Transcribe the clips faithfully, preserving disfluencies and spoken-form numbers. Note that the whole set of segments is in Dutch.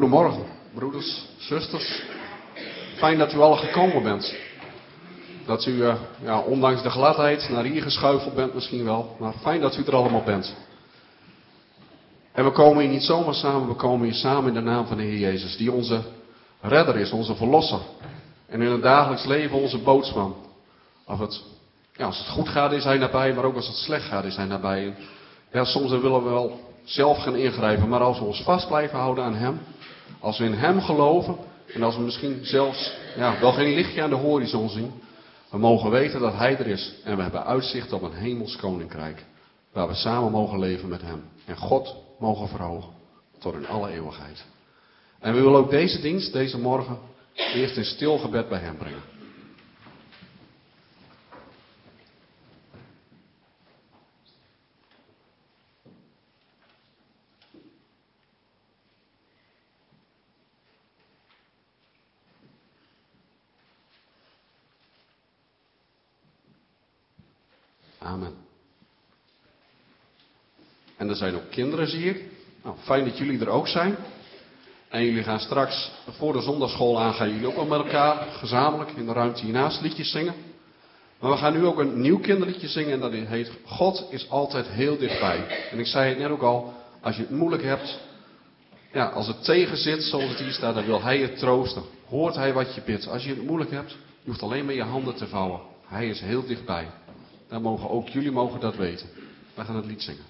Goedemorgen, broeders, zusters. Fijn dat u alle gekomen bent. Dat u, uh, ja, ondanks de gladheid, naar hier geschuifeld bent misschien wel. Maar fijn dat u er allemaal bent. En we komen hier niet zomaar samen, we komen hier samen in de naam van de Heer Jezus. Die onze redder is, onze verlosser. En in het dagelijks leven onze bootsman. Of het, ja, als het goed gaat is hij nabij, maar ook als het slecht gaat is hij nabij. En ja, soms willen we wel zelf gaan ingrijpen, maar als we ons vast blijven houden aan hem. Als we in hem geloven en als we misschien zelfs ja, wel geen lichtje aan de horizon zien. We mogen weten dat hij er is en we hebben uitzicht op een hemels koninkrijk. Waar we samen mogen leven met hem. En God mogen verhogen tot in alle eeuwigheid. En we willen ook deze dienst, deze morgen, eerst in stil gebed bij hem brengen. Amen. En er zijn ook kinderen, zie ik. Nou, fijn dat jullie er ook zijn. En jullie gaan straks, voor de zondagschool aan, gaan jullie ook wel met elkaar gezamenlijk in de ruimte hiernaast liedjes zingen. Maar we gaan nu ook een nieuw kinderliedje zingen en dat heet God is altijd heel dichtbij. En ik zei het net ook al, als je het moeilijk hebt, ja, als het tegen zit zoals het hier staat, dan wil hij je troosten. Hoort hij wat je bidt. Als je het moeilijk hebt, je hoeft alleen maar je handen te vouwen. Hij is heel dichtbij. Dan mogen ook jullie mogen dat weten. We gaan het lied zingen.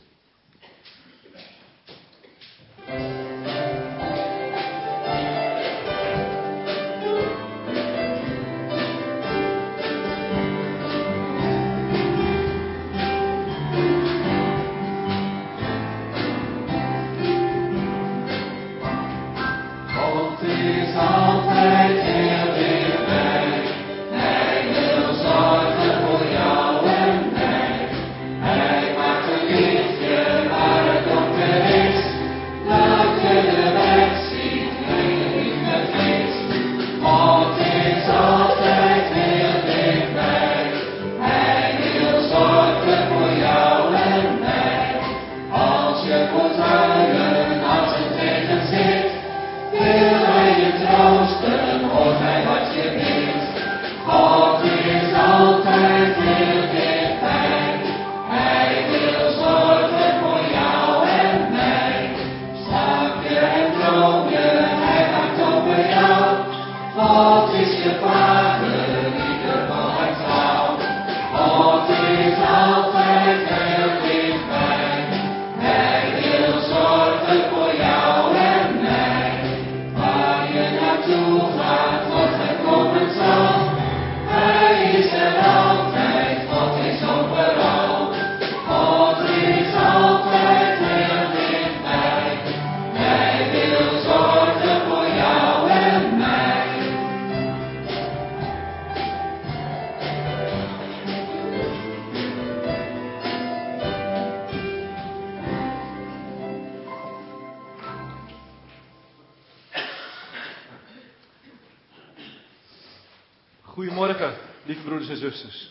Goedemorgen, lieve broeders en zusters.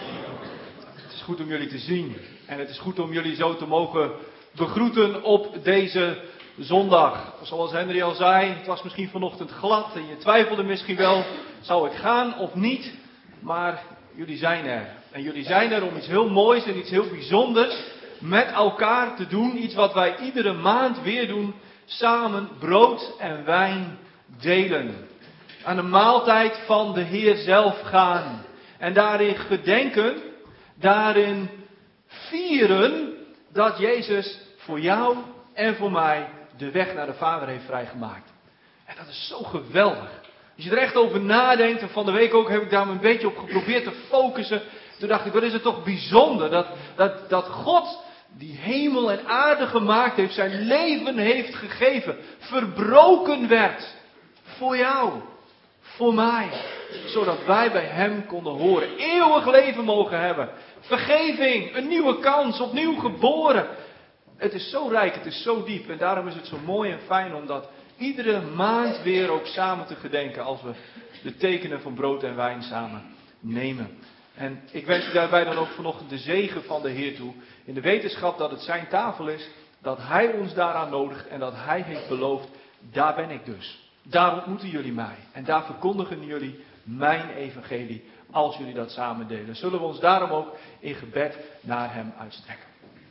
Het is goed om jullie te zien en het is goed om jullie zo te mogen begroeten op deze zondag. Zoals Henry al zei, het was misschien vanochtend glad en je twijfelde misschien wel, zou ik gaan of niet? Maar jullie zijn er. En jullie zijn er om iets heel moois en iets heel bijzonders met elkaar te doen. Iets wat wij iedere maand weer doen, samen brood en wijn delen. Aan de maaltijd van de Heer zelf gaan. En daarin gedenken, daarin vieren dat Jezus voor jou en voor mij de weg naar de Vader heeft vrijgemaakt. En dat is zo geweldig. Als je er echt over nadenkt, en van de week ook heb ik daar een beetje op geprobeerd te focussen. Toen dacht ik, wat is het toch bijzonder dat, dat, dat God die hemel en aarde gemaakt heeft, zijn leven heeft gegeven, verbroken werd voor jou. Voor mij. Zodat wij bij hem konden horen. Eeuwig leven mogen hebben. Vergeving. Een nieuwe kans. Opnieuw geboren. Het is zo rijk. Het is zo diep. En daarom is het zo mooi en fijn om dat iedere maand weer ook samen te gedenken. Als we de tekenen van brood en wijn samen nemen. En ik wens u daarbij dan ook vanochtend de zegen van de Heer toe. In de wetenschap dat het zijn tafel is. Dat hij ons daaraan nodigt. En dat hij heeft beloofd daar ben ik dus. Daar ontmoeten jullie mij. En daar verkondigen jullie mijn evangelie als jullie dat samen delen. Zullen we ons daarom ook in gebed naar hem uitstrekken.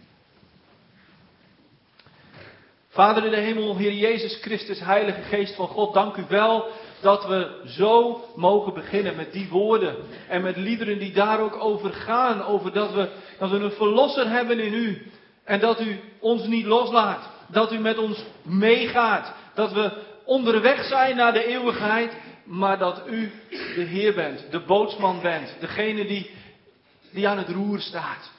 Vader in de hemel, Heer Jezus Christus, Heilige Geest van God, dank u wel dat we zo mogen beginnen met die woorden en met liederen die daar ook over gaan. Over dat we, dat we een verlosser hebben in u en dat u ons niet loslaat. Dat u met ons meegaat. Dat we onderweg zijn naar de eeuwigheid, maar dat u de Heer bent, de bootsman bent, degene die, die aan het roer staat.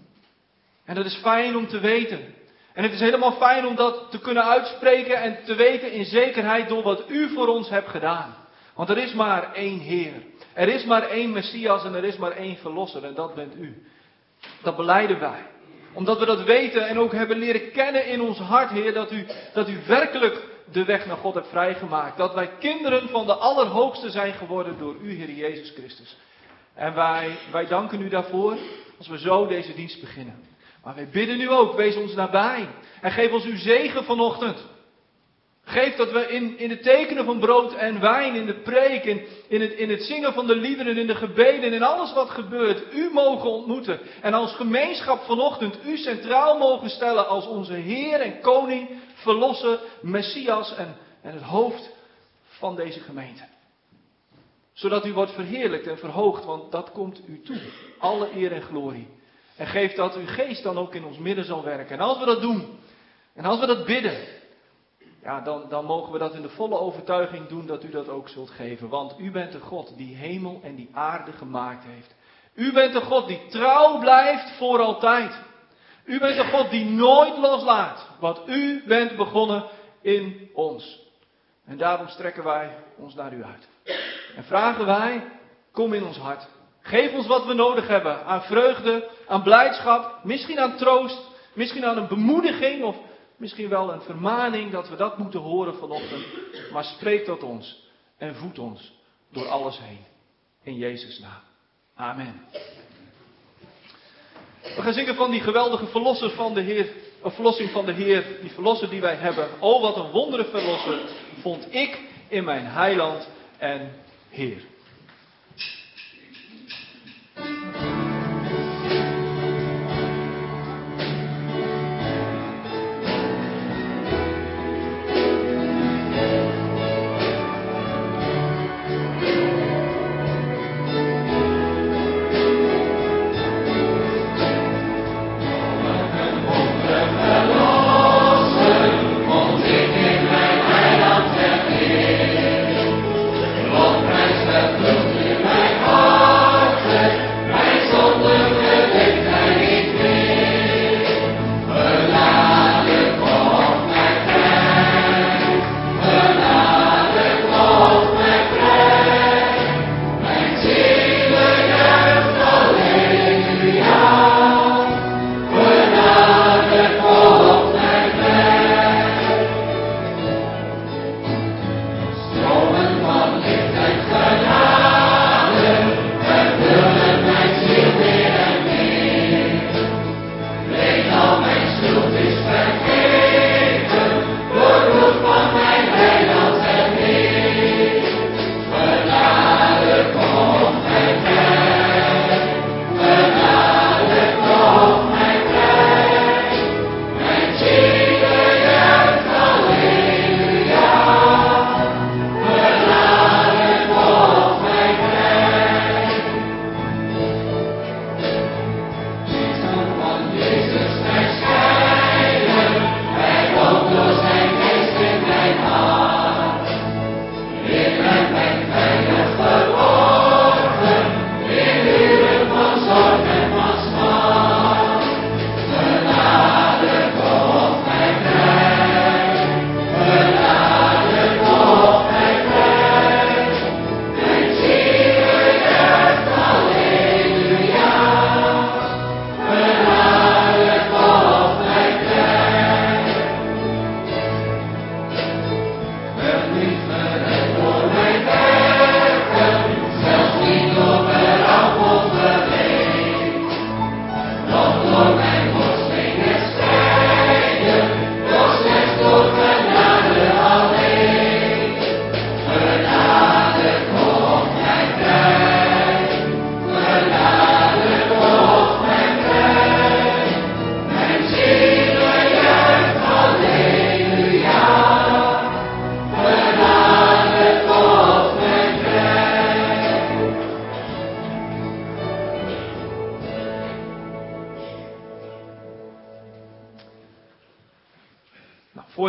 En dat is fijn om te weten. En het is helemaal fijn om dat te kunnen uitspreken en te weten in zekerheid door wat u voor ons hebt gedaan. Want er is maar één Heer. Er is maar één Messias en er is maar één Verlosser en dat bent u. Dat belijden wij. Omdat we dat weten en ook hebben leren kennen in ons hart, Heer, dat u, dat u werkelijk de weg naar God hebt vrijgemaakt. Dat wij kinderen van de Allerhoogste zijn geworden door u, Heer Jezus Christus. En wij, wij danken u daarvoor als we zo deze dienst beginnen. Maar wij bidden u ook, wees ons nabij. En geef ons uw zegen vanochtend. Geef dat we in, in het tekenen van brood en wijn, in de preek, in, in, het, in het zingen van de liederen, in de gebeden, in alles wat gebeurt, u mogen ontmoeten. En als gemeenschap vanochtend u centraal mogen stellen als onze Heer en Koning, Verlosser, Messias en, en het hoofd van deze gemeente. Zodat u wordt verheerlijkt en verhoogd, want dat komt u toe. Alle eer en glorie. En geef dat uw geest dan ook in ons midden zal werken. En als we dat doen, en als we dat bidden, ja, dan, dan mogen we dat in de volle overtuiging doen dat u dat ook zult geven. Want u bent de God die hemel en die aarde gemaakt heeft. U bent de God die trouw blijft voor altijd. U bent de God die nooit loslaat wat u bent begonnen in ons. En daarom strekken wij ons naar u uit. En vragen wij, kom in ons hart. Geef ons wat we nodig hebben aan vreugde, aan blijdschap, misschien aan troost, misschien aan een bemoediging of misschien wel een vermaning dat we dat moeten horen vanochtend. Maar spreek tot ons en voed ons door alles heen. In Jezus' naam. Amen. We gaan zingen van die geweldige verlosser van de Heer, een verlossing van de Heer, die verlosser die wij hebben. O, wat een wondere verlosser vond ik in mijn heiland en Heer. Lofprijs het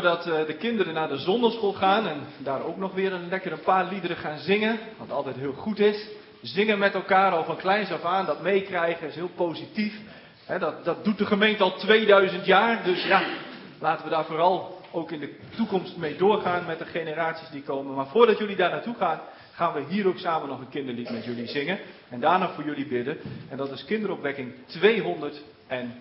voordat uh, de kinderen naar de zondagschool gaan en daar ook nog weer een lekker een paar liederen gaan zingen, wat altijd heel goed is. Zingen met elkaar al van kleins af aan, dat meekrijgen is heel positief. He, dat, dat doet de gemeente al tweeduizend jaar, dus ja, laten we daar vooral ook in de toekomst mee doorgaan met de generaties die komen. Maar voordat jullie daar naartoe gaan, gaan we hier ook samen nog een kinderlied met jullie zingen. En daarna voor jullie bidden. En dat is kinderopwekking tweehonderdtien.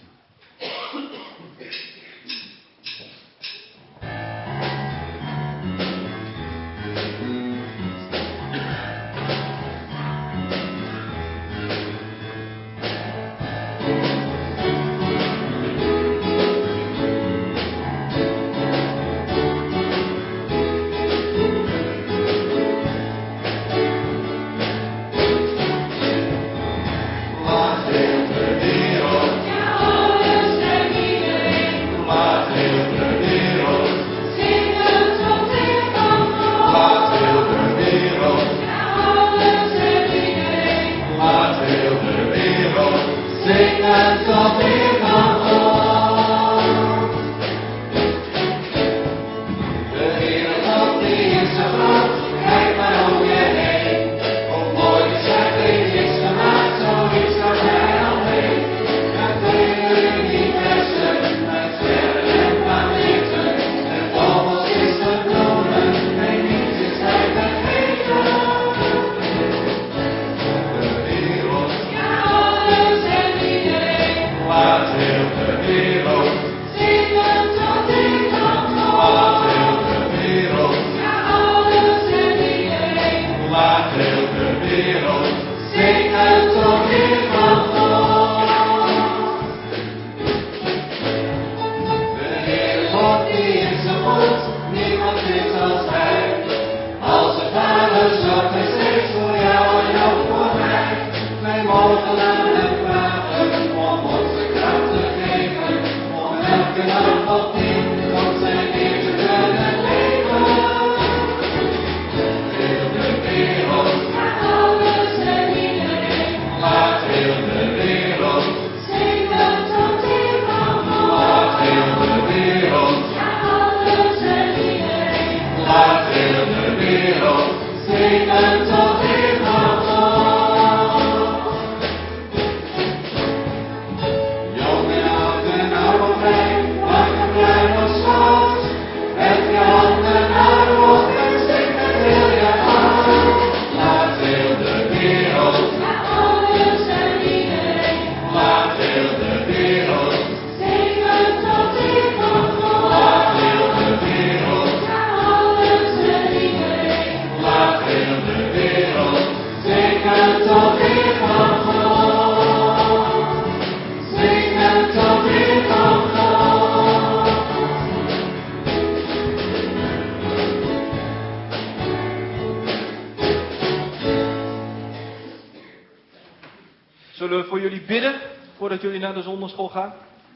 Zullen we voor jullie bidden, voordat jullie naar de zondagschool gaan?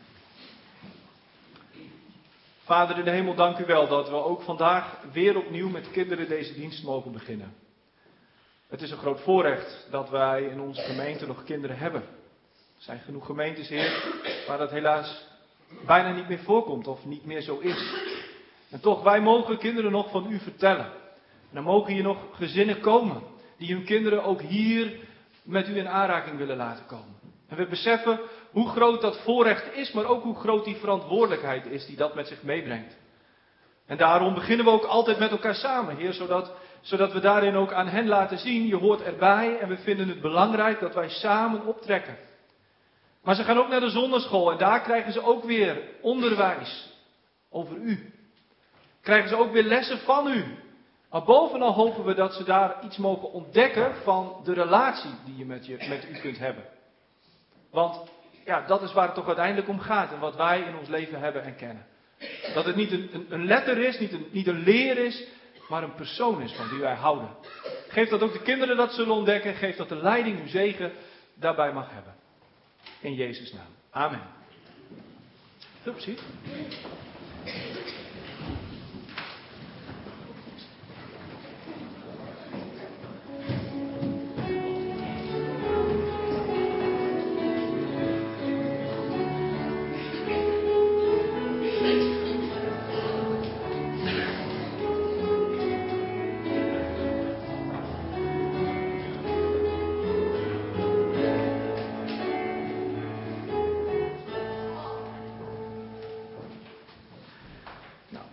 Vader in de hemel, dank u wel dat we ook vandaag weer opnieuw met kinderen deze dienst mogen beginnen. Het is een groot voorrecht dat wij in onze gemeente nog kinderen hebben. Er zijn genoeg gemeentes, Heer, waar dat helaas bijna niet meer voorkomt of niet meer zo is. En toch, wij mogen kinderen nog van u vertellen. En dan mogen hier nog gezinnen komen die hun kinderen ook hier met u in aanraking willen laten komen. En we beseffen hoe groot dat voorrecht is, maar ook hoe groot die verantwoordelijkheid is die dat met zich meebrengt. En daarom beginnen we ook altijd met elkaar samen, Heer, zodat, zodat we daarin ook aan hen laten zien, je hoort erbij en we vinden het belangrijk dat wij samen optrekken. Maar ze gaan ook naar de zondagschool en daar krijgen ze ook weer onderwijs over u. Krijgen ze ook weer lessen van u. Maar bovenal hopen we dat ze daar iets mogen ontdekken van de relatie die je met, je met u kunt hebben. Want ja, dat is waar het toch uiteindelijk om gaat en wat wij in ons leven hebben en kennen. Dat het niet een, een, een letter is, niet een, niet een leer is, maar een persoon is van wie wij houden. Geef dat ook de kinderen dat zullen ontdekken. Geef dat de leiding, uw zegen daarbij mag hebben. In Jezus' naam. Amen. Veel plezier.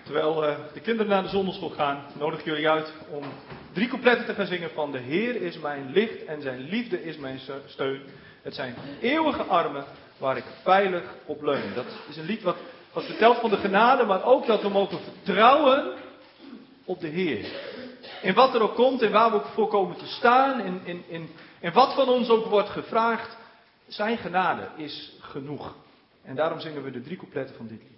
Terwijl uh, de kinderen naar de zondagschool gaan, nodig ik jullie uit om drie coupletten te gaan zingen van: De Heer is mijn licht en zijn liefde is mijn steun. Het zijn eeuwige armen waar ik veilig op leun. Dat is een lied wat, wat vertelt van de genade, maar ook dat we mogen vertrouwen op de Heer. In wat er ook komt en waar we ook voor komen te staan, in, in, in, in wat van ons ook wordt gevraagd, zijn genade is genoeg. En daarom zingen we de drie coupletten van dit lied.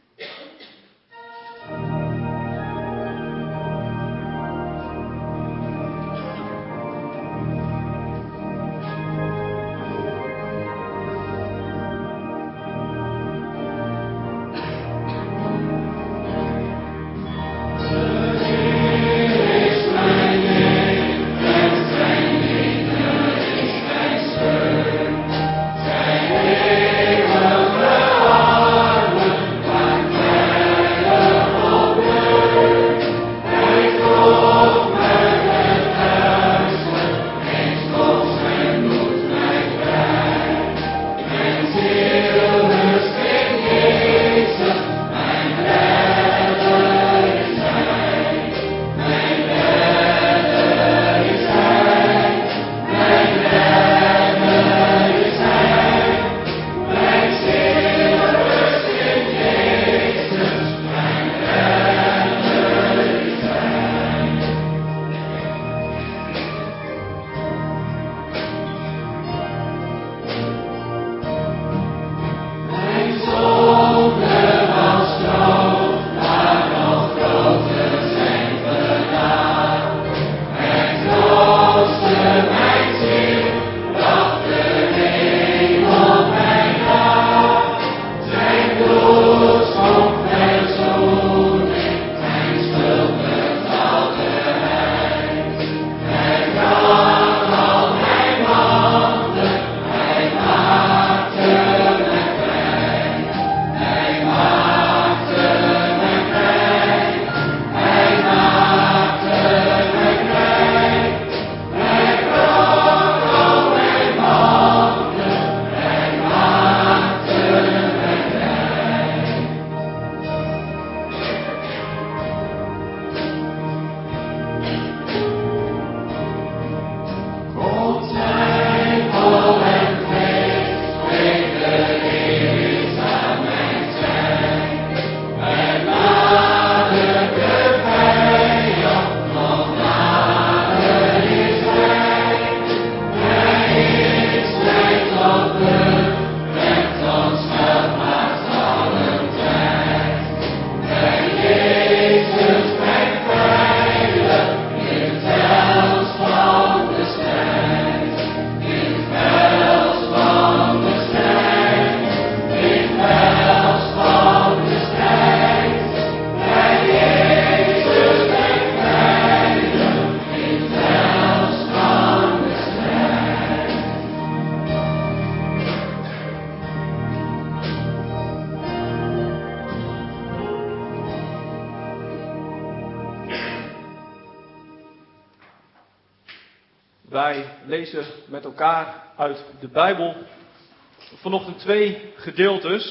Wij lezen met elkaar uit de Bijbel vanochtend twee gedeeltes.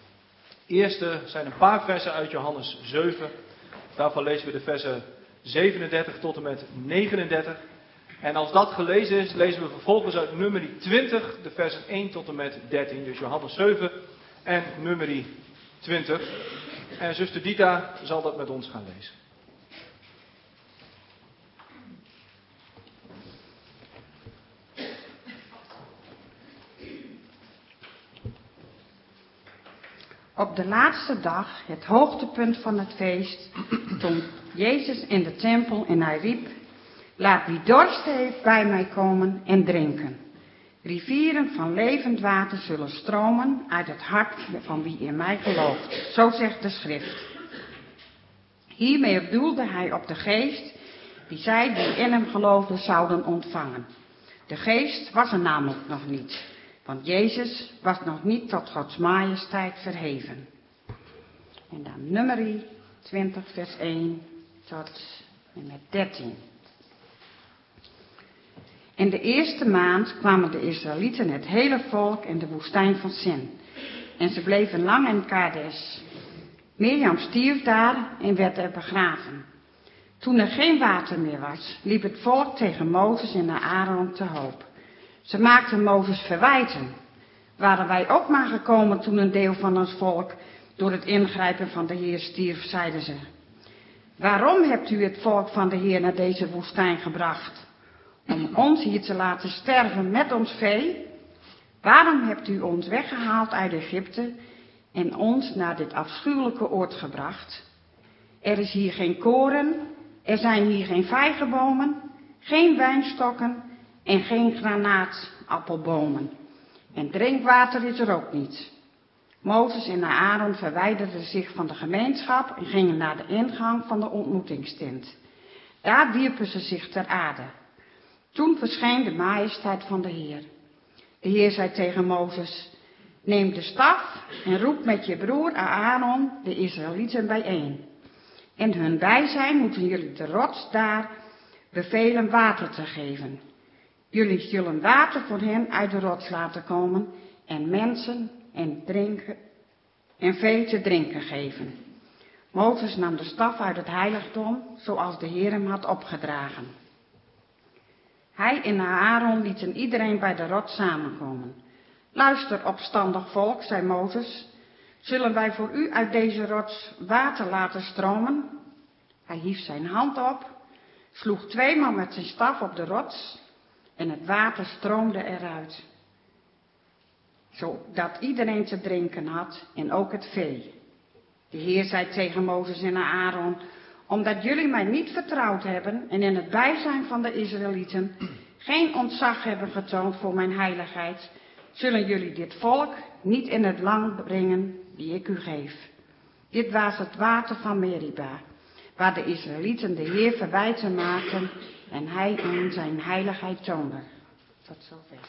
Het eerste zijn een paar versen uit Johannes zeven. Daarvan lezen we de versen zevenendertig tot en met negenendertig. En als dat gelezen is, lezen we vervolgens uit Numeri twintig, de versen één tot en met dertien. Dus Johannes zeven en Numeri twintig. En zuster Dita zal dat met ons gaan lezen. Op de laatste dag, het hoogtepunt van het feest, stond Jezus in de tempel en hij riep: Laat wie dorst heeft bij mij komen en drinken. Rivieren van levend water zullen stromen uit het hart van wie in mij gelooft. Zo zegt de schrift. Hiermee bedoelde hij op de geest die zij die in hem geloofden zouden ontvangen. De geest was er namelijk nog niet. Want Jezus was nog niet tot Gods majesteit verheven. En dan Numeri twintig vers één tot en met dertien. In de eerste maand kwamen de Israëlieten, het hele volk, in de woestijn van Sin. En ze bleven lang in Kades. Mirjam stierf daar en werd er begraven. Toen er geen water meer was, liep het volk tegen Mozes en naar Aaron te hoop. Ze maakten Mozes verwijten. Waren wij ook maar gekomen toen een deel van ons volk door het ingrijpen van de Heer stierf, zeiden ze. Waarom hebt u het volk van de Heer naar deze woestijn gebracht? Om ons hier te laten sterven met ons vee? Waarom hebt u ons weggehaald uit Egypte en ons naar dit afschuwelijke oord gebracht? Er is hier geen koren, er zijn hier geen vijgenbomen, geen wijnstokken en geen granaatappelbomen. En drinkwater is er ook niet. Mozes en Aaron verwijderden zich van de gemeenschap en gingen naar de ingang van de ontmoetingstent. Daar wierpen ze zich ter aarde. Toen verscheen de majesteit van de Heer. De Heer zei tegen Mozes, neem de staf en roep met je broer Aaron de Israëlieten bijeen. In hun bijzijn moeten jullie de rots daar bevelen water te geven. Jullie zullen water voor hen uit de rots laten komen en mensen en drinken en vee te drinken geven. Mozes nam de staf uit het heiligdom, zoals de Heer hem had opgedragen. Hij en Aaron lieten iedereen bij de rots samenkomen. Luister, opstandig volk, zei Mozes, zullen wij voor u uit deze rots water laten stromen? Hij hief zijn hand op, sloeg tweemaal met zijn staf op de rots en het water stroomde eruit, zodat iedereen te drinken had en ook het vee. De Heer zei tegen Mozes en Aaron, omdat jullie mij niet vertrouwd hebben en in het bijzijn van de Israëlieten geen ontzag hebben getoond voor mijn heiligheid, zullen jullie dit volk niet in het land brengen die ik u geef. Dit was het water van Meriba, waar de Israëlieten de Heer verwijten maakten en hij hun zijn heiligheid toonde. Tot zover.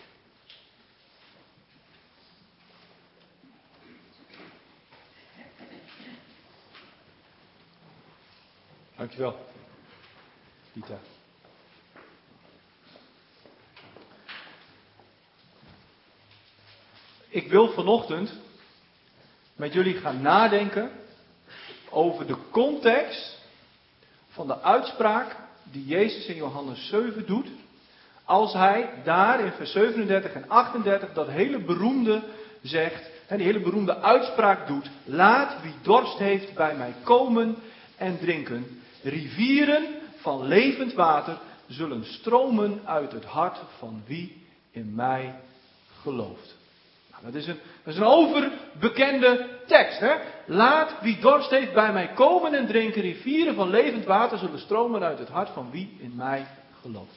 Dankjewel, Dita. Ik wil vanochtend met jullie gaan nadenken over de context van de uitspraak die Jezus in Johannes zeven doet, als hij daar in vers zevenendertig en achtendertig dat hele beroemde zegt, en die hele beroemde uitspraak doet, laat wie dorst heeft bij mij komen en drinken. Rivieren van levend water zullen stromen uit het hart van wie in mij gelooft. Nou, dat is een, dat is een overbekende tekst. Hè? Laat wie dorst heeft bij mij komen en drinken. Rivieren van levend water zullen stromen uit het hart van wie in mij gelooft.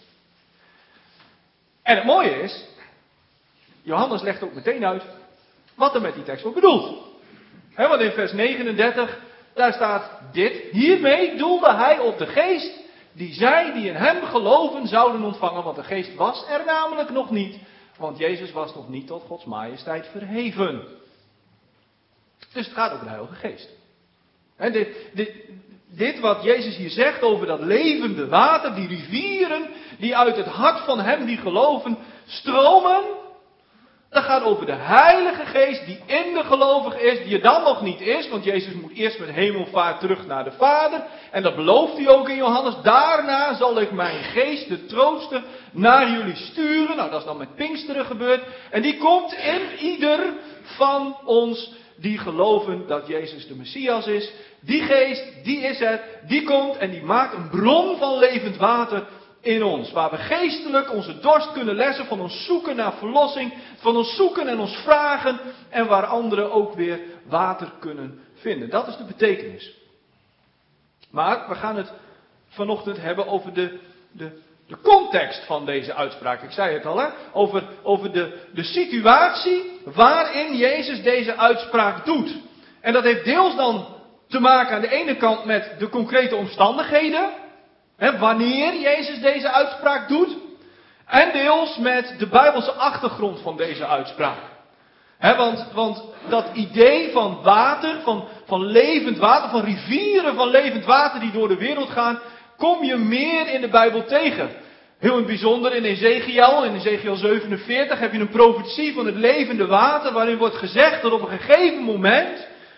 En het mooie is, Johannes legt ook meteen uit wat er met die tekst wordt bedoeld. He, want in vers negenendertig, daar staat dit. Hiermee doelde hij op de geest die zij die in hem geloven zouden ontvangen. Want de geest was er namelijk nog niet. Want Jezus was nog niet tot Gods majesteit verheven. Dus het gaat over de Heilige Geest. He, dit, dit, dit wat Jezus hier zegt over dat levende water, die rivieren die uit het hart van hem die geloven stromen. Dat gaat over de Heilige Geest die in de gelovige is, die er dan nog niet is. Want Jezus moet eerst met hemelvaart terug naar de Vader. En dat belooft hij ook in Johannes. Daarna zal ik mijn geest, de trooster, naar jullie sturen. Nou, dat is dan met Pinksteren gebeurd. En die komt in ieder van ons die geloven dat Jezus de Messias is. Die geest, die is er, die komt en die maakt een bron van levend water in ons, waar we geestelijk onze dorst kunnen lessen, van ons zoeken naar verlossing, van ons zoeken en ons vragen, en waar anderen ook weer water kunnen vinden. Dat is de betekenis. Maar we gaan het vanochtend hebben over de, de, de context van deze uitspraak. Ik zei het al, hè? Over, over de, de situatie waarin Jezus deze uitspraak doet. En dat heeft deels dan te maken aan de ene kant met de concrete omstandigheden. He, wanneer Jezus deze uitspraak doet. En deels met de Bijbelse achtergrond van deze uitspraak. He, want, want dat idee van water, van, van levend water, van rivieren van levend water die door de wereld gaan, kom je meer in de Bijbel tegen. Heel in het bijzonder in Ezekiel, in Ezekiel zevenenveertig heb je een profetie van het levende water, waarin wordt gezegd dat op een gegeven moment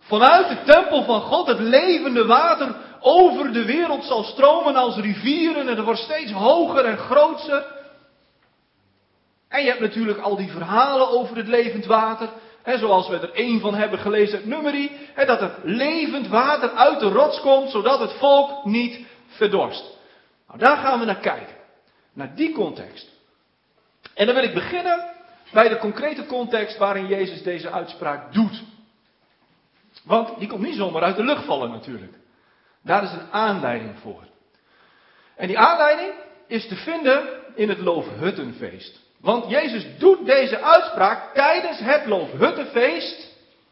vanuit de tempel van God het levende water over de wereld zal stromen als rivieren. En het wordt steeds hoger en groter. En je hebt natuurlijk al die verhalen over het levend water. Hè, zoals we er één van hebben gelezen uit Numeri. Hè, dat er levend water uit de rots komt, zodat het volk niet verdorst. Nou, daar gaan we naar kijken. Naar die context. En dan wil ik beginnen bij de concrete context waarin Jezus deze uitspraak doet. Want die komt niet zomaar uit de lucht vallen natuurlijk. Daar is een aanleiding voor. En die aanleiding is te vinden in het Loofhuttenfeest. Want Jezus doet deze uitspraak tijdens het Loofhuttenfeest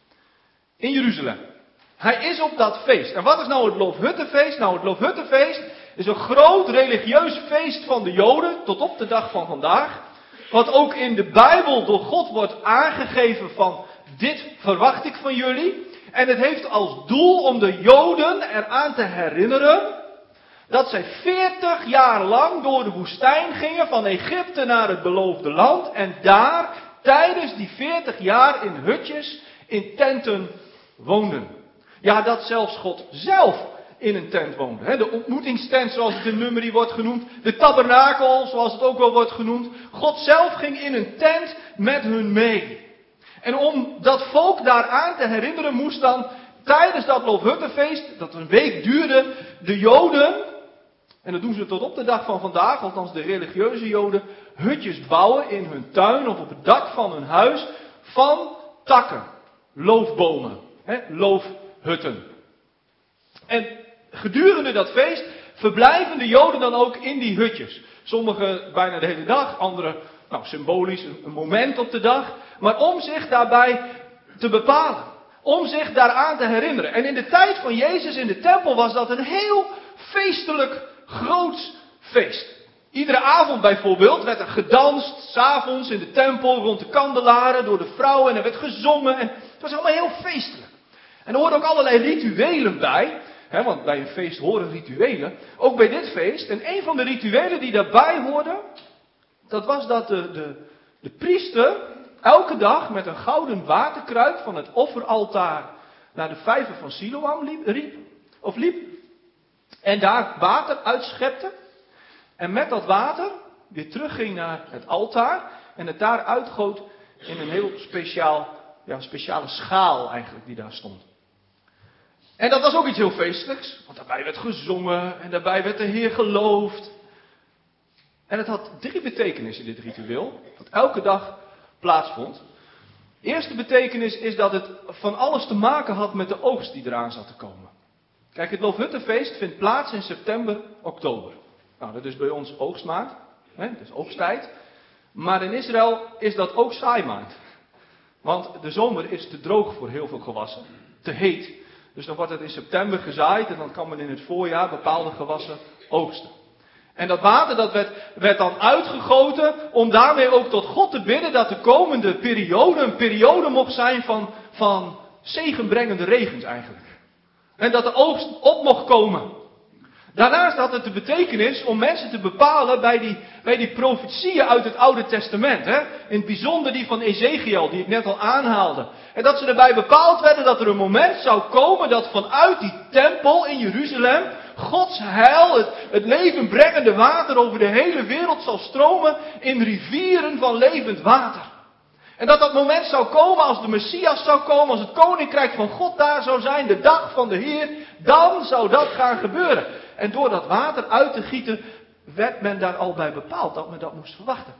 in Jeruzalem. Hij is op dat feest. En wat is nou het Loofhuttenfeest? Nou, het Loofhuttenfeest is een groot religieus feest van de Joden tot op de dag van vandaag. Wat ook in de Bijbel door God wordt aangegeven van dit verwacht ik van jullie. En het heeft als doel om de Joden eraan te herinneren dat zij veertig jaar lang door de woestijn gingen van Egypte naar het beloofde land. En daar tijdens die veertig jaar in hutjes, in tenten woonden. Ja, dat zelfs God zelf in een tent woonde. De ontmoetingstent zoals het in Numeri wordt genoemd. De tabernakel zoals het ook wel wordt genoemd. God zelf ging in een tent met hun mee. En om dat volk daaraan te herinneren moest dan tijdens dat Loofhuttenfeest, dat een week duurde, de Joden, en dat doen ze tot op de dag van vandaag, althans de religieuze Joden, hutjes bouwen in hun tuin of op het dak van hun huis van takken, loofbomen, hè, loofhutten. En gedurende dat feest verblijven de Joden dan ook in die hutjes. Sommigen bijna de hele dag, anderen nou, symbolisch een, een moment op de dag. Maar om zich daarbij te bepalen. Om zich daaraan te herinneren. En in de tijd van Jezus in de tempel was dat een heel feestelijk groots feest. Iedere avond bijvoorbeeld werd er gedanst, 's avonds in de tempel rond de kandelaren door de vrouwen. En er werd gezongen. En het was allemaal heel feestelijk. En er hoorden ook allerlei rituelen bij. Hè, want bij een feest horen rituelen. Ook bij dit feest. En een van de rituelen die daarbij hoorden, dat was dat de, de, de priester elke dag met een gouden waterkruik van het offeraltaar naar de vijver van Siloam liep, riep, of liep. En daar water uitschepte. En met dat water weer terugging naar het altaar. En het daar uitgoot in een heel speciaal, ja, speciale schaal eigenlijk die daar stond. En dat was ook iets heel feestelijks. Want daarbij werd gezongen en daarbij werd de Heer geloofd. En het had drie betekenissen, dit ritueel. Dat elke dag plaatsvond. De eerste betekenis is dat het van alles te maken had met de oogst die eraan zat te komen. Kijk, het Loofhuttenfeest vindt plaats in september, oktober. Nou, dat is bij ons oogstmaand. Hè, dat is oogsttijd. Maar in Israël is dat ook saaimaand. Want de zomer is te droog voor heel veel gewassen. Te heet. Dus dan wordt het in september gezaaid en dan kan men in het voorjaar bepaalde gewassen oogsten. En dat water dat werd, werd dan uitgegoten om daarmee ook tot God te bidden dat de komende periode een periode mocht zijn van, van zegenbrengende regens eigenlijk. En dat de oogst op mocht komen. Daarnaast had het de betekenis om mensen te bepalen bij die, bij die profetieën uit het Oude Testament. Hè? In het bijzonder die van Ezekiel, die ik net al aanhaalde. En dat ze erbij bepaald werden dat er een moment zou komen dat vanuit die tempel in Jeruzalem Gods heil, het, het levenbrengende water over de hele wereld zal stromen in rivieren van levend water. En dat dat moment zou komen als de Messias zou komen, als het koninkrijk van God daar zou zijn, de dag van de Heer, dan zou dat gaan gebeuren. En door dat water uit te gieten, werd men daar al bij bepaald dat men dat moest verwachten.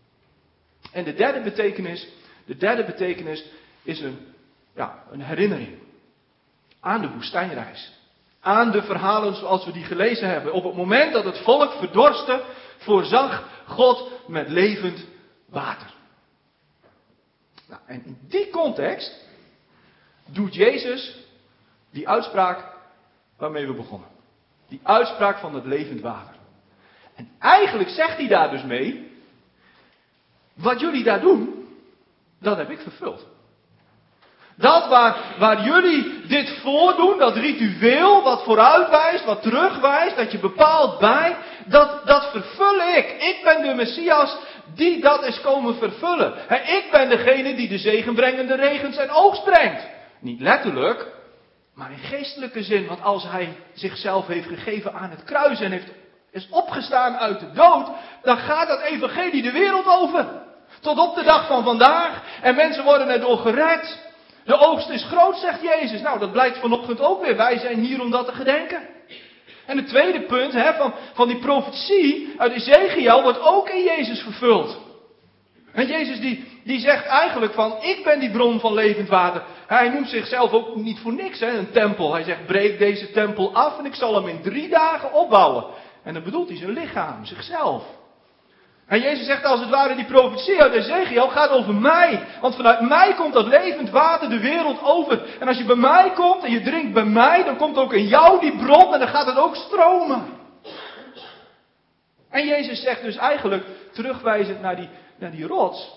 En de derde betekenis, de derde betekenis is een, ja, een herinnering aan de woestijnreis. Aan de verhalen zoals we die gelezen hebben. Op het moment dat het volk verdorste, voorzag God met levend water. Nou, en in die context doet Jezus die uitspraak waarmee we begonnen. Die uitspraak van het levend water. En eigenlijk zegt hij daar dus mee, wat jullie daar doen, dat heb ik vervuld. Dat waar, waar jullie dit voordoen, dat ritueel wat vooruitwijst, wat terugwijst, dat je bepaalt bij, dat, dat vervul ik. Ik ben de Messias die dat is komen vervullen. En ik ben degene die de zegenbrengende regens en oogst brengt. Niet letterlijk, Maar in geestelijke zin, want als hij zichzelf heeft gegeven aan het kruis en heeft, is opgestaan uit de dood, dan gaat dat evangelie de wereld over. Tot op de dag van vandaag. En mensen worden erdoor gered. De oogst is groot, zegt Jezus. Nou, dat blijkt vanochtend ook weer. Wij zijn hier om dat te gedenken. En het tweede punt hè, van, van die profetie uit Ezechiel wordt ook in Jezus vervuld. En Jezus die, die zegt eigenlijk van, ik ben die bron van levend water. Hij noemt zichzelf ook niet voor niks, hè, een tempel. Hij zegt, breek deze tempel af en ik zal hem in drie dagen opbouwen. En dan bedoelt hij zijn lichaam, zichzelf. En Jezus zegt als het ware, die profetie uit Ezechiel gaat over mij. Want vanuit mij komt dat levend water de wereld over. En als je bij mij komt en je drinkt bij mij, dan komt ook in jou die bron en dan gaat het ook stromen. En Jezus zegt dus eigenlijk, terugwijzend naar die, naar die rots.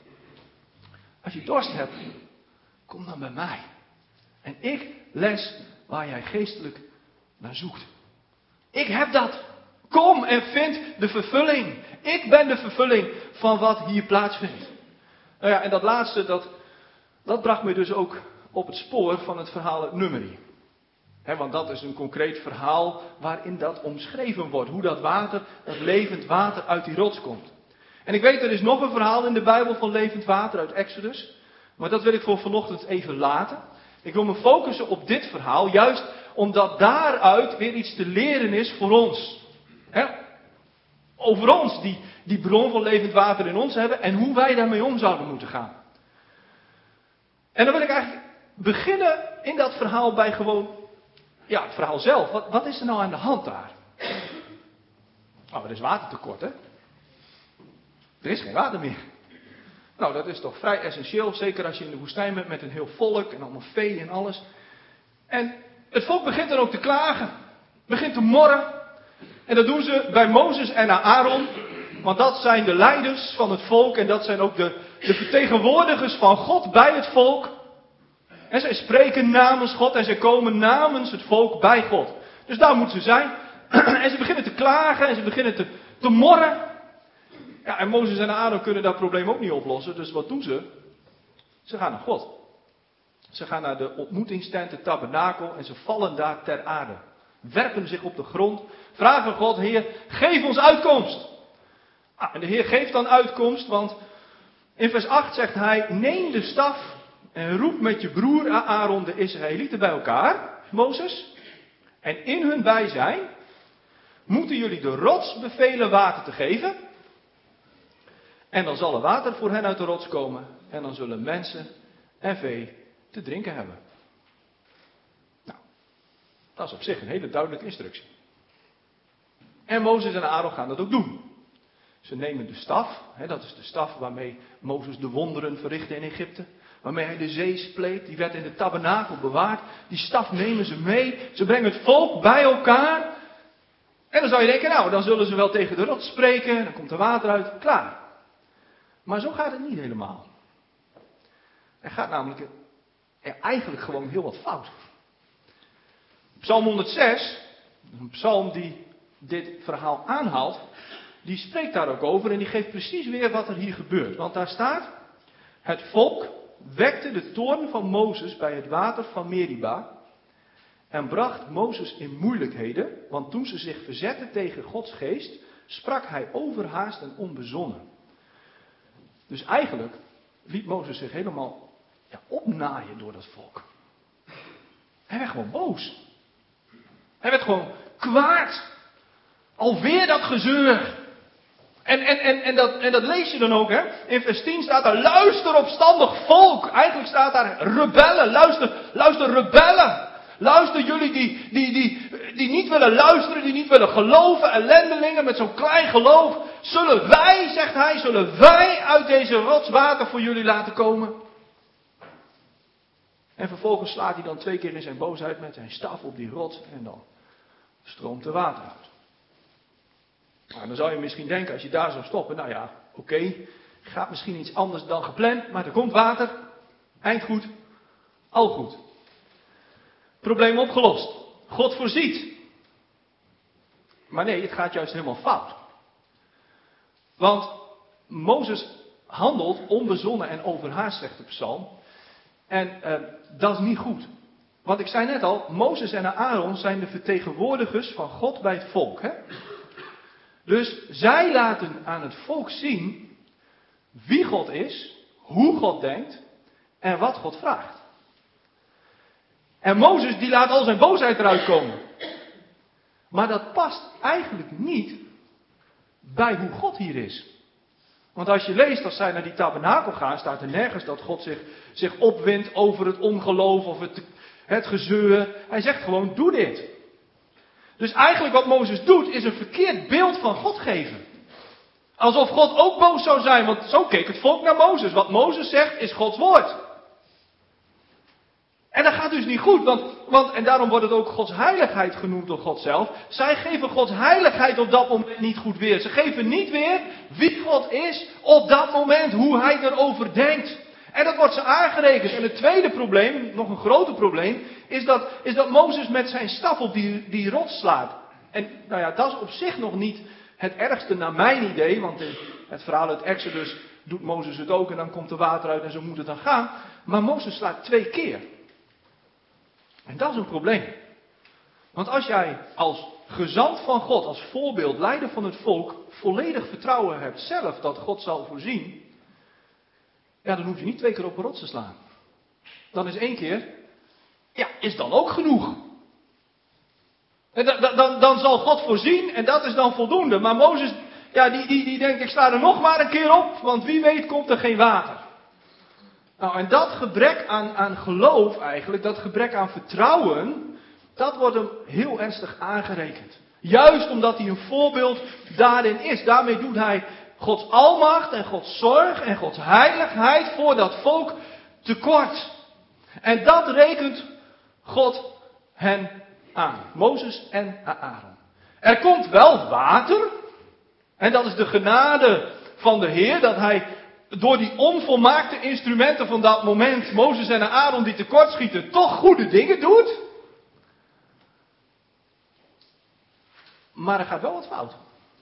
Als je dorst hebt, kom dan bij mij. En ik les waar jij geestelijk naar zoekt. Ik heb dat. Kom en vind de vervulling. Ik ben de vervulling van wat hier plaatsvindt. Nou ja, en dat laatste, dat, dat bracht me dus ook op het spoor van het verhaal uit Numeri. He, want dat is een concreet verhaal waarin dat omschreven wordt. Hoe dat water, dat levend water uit die rots komt. En ik weet, er is nog een verhaal in de Bijbel van levend water uit Exodus. Maar dat wil ik voor vanochtend even laten. Ik wil me focussen op dit verhaal, juist omdat daaruit weer iets te leren is voor ons. He, over ons, die, die bron van levend water in ons hebben en hoe wij daarmee om zouden moeten gaan. En dan wil ik eigenlijk beginnen in dat verhaal bij gewoon, ja, het verhaal zelf. Wat, wat is er nou aan de hand daar? Oh, er is watertekort, hè? Er is geen water meer. Nou, dat is toch vrij essentieel, zeker als je in de woestijn bent met een heel volk en allemaal vee en alles. En het volk begint dan ook te klagen, begint te morren. En dat doen ze bij Mozes en Aaron, want dat zijn de leiders van het volk en dat zijn ook de, de vertegenwoordigers van God bij het volk. En zij spreken namens God en zij komen namens het volk bij God. Dus daar moeten ze zijn. En ze beginnen te klagen en ze beginnen te, te morren. Ja, en Mozes en Aaron kunnen dat probleem ook niet oplossen, dus wat doen ze? Ze gaan naar God. Ze gaan naar de ontmoetingstent, de tabernakel en ze vallen daar ter aarde. Werpen zich op de grond, vragen God, Heer, geef ons uitkomst. Ah, en de Heer geeft dan uitkomst, want in vers acht zegt hij, neem de staf en roep met je broer Aaron de Israëlieten bij elkaar, Mozes. En in hun bijzijn moeten jullie de rots bevelen water te geven. En dan zal er water voor hen uit de rots komen en dan zullen mensen en vee te drinken hebben. Dat is op zich een hele duidelijke instructie. En Mozes en Aaron gaan dat ook doen. Ze nemen de staf, hè, dat is de staf waarmee Mozes de wonderen verrichtte in Egypte. Waarmee hij de zee spleet, die werd in de tabernakel bewaard. Die staf nemen ze mee, ze brengen het volk bij elkaar. En dan zou je denken, nou, dan zullen ze wel tegen de rots spreken, dan komt er water uit, klaar. Maar zo gaat het niet helemaal. Er gaat namelijk er eigenlijk gewoon heel wat fout. Psalm honderdzes, een psalm die dit verhaal aanhaalt, die spreekt daar ook over en die geeft precies weer wat er hier gebeurt. Want daar staat, het volk wekte de toorn van Mozes bij het water van Meriba en bracht Mozes in moeilijkheden, want toen ze zich verzetten tegen Gods geest, sprak hij overhaast en onbezonnen. Dus eigenlijk liet Mozes zich helemaal ja, opnaaien door dat volk. Hij werd gewoon boos. Hij werd gewoon kwaad. Alweer dat gezeur. En, en, en, en, dat, en dat lees je dan ook, hè. In vers tien staat er, luister opstandig volk. Eigenlijk staat daar, rebellen, luister, luister rebellen. Luister jullie die, die, die, die niet willen luisteren, die niet willen geloven, ellendelingen met zo'n klein geloof. Zullen wij, zegt hij, zullen wij uit deze rots water voor jullie laten komen? En vervolgens slaat hij dan twee keer in zijn boosheid met zijn staf op die rots en dan stroomt er water uit. Nou, dan zou je misschien denken, als je daar zou stoppen, nou ja, oké, okay, gaat misschien iets anders dan gepland, maar er komt water, eind goed, al goed. Probleem opgelost. God voorziet. Maar nee, het gaat juist helemaal fout. Want Mozes handelt onbezonnen en overhaast, zegt de psalm. En uh, dat is niet goed. Want ik zei net al, Mozes en Aaron zijn de vertegenwoordigers van God bij het volk. Hè? Dus zij laten aan het volk zien wie God is, hoe God denkt en wat God vraagt. En Mozes die laat al zijn boosheid eruit komen. Maar dat past eigenlijk niet bij hoe God hier is. Want als je leest, als zij naar die tabernakel gaan, staat er nergens dat God zich, zich opwindt over het ongeloof of het, het gezeur. Hij zegt gewoon, doe dit. Dus eigenlijk wat Mozes doet, is een verkeerd beeld van God geven. Alsof God ook boos zou zijn, want zo keek het volk naar Mozes. Wat Mozes zegt, is Gods woord. En dat gaat dus niet goed, want, want, en daarom wordt het ook Gods heiligheid genoemd door God zelf. Zij geven Gods heiligheid op dat moment niet goed weer. Ze geven niet weer wie God is op dat moment, hoe hij erover denkt. En dat wordt ze aangerekend. En het tweede probleem, nog een groter probleem, is dat, is dat Mozes met zijn staf op die, die rots slaat. En nou ja, dat is op zich nog niet het ergste naar mijn idee, want in het verhaal uit Exodus doet Mozes het ook en dan komt er water uit en zo moet het dan gaan. Maar Mozes slaat twee keer. En dat is een probleem. Want als jij als gezant van God, als voorbeeld, leider van het volk, volledig vertrouwen hebt zelf dat God zal voorzien, ja, dan hoef je niet twee keer op een rots te slaan. Dan is één keer, ja, is dan ook genoeg. En dan, dan, dan zal God voorzien en dat is dan voldoende. Maar Mozes, ja, die, die, die denkt, ik sla er nog maar een keer op, want wie weet komt er geen water. Nou, en dat gebrek aan, aan geloof eigenlijk, dat gebrek aan vertrouwen, dat wordt hem heel ernstig aangerekend. Juist omdat hij een voorbeeld daarin is. Daarmee doet hij Gods almacht en Gods zorg en Gods heiligheid voor dat volk tekort. En dat rekent God hen aan. Mozes en Aaron. Er komt wel water. En dat is de genade van de Heer, dat hij door die onvolmaakte instrumenten van dat moment, Mozes en Aaron die tekortschieten, toch goede dingen doet. Maar er gaat wel wat fout.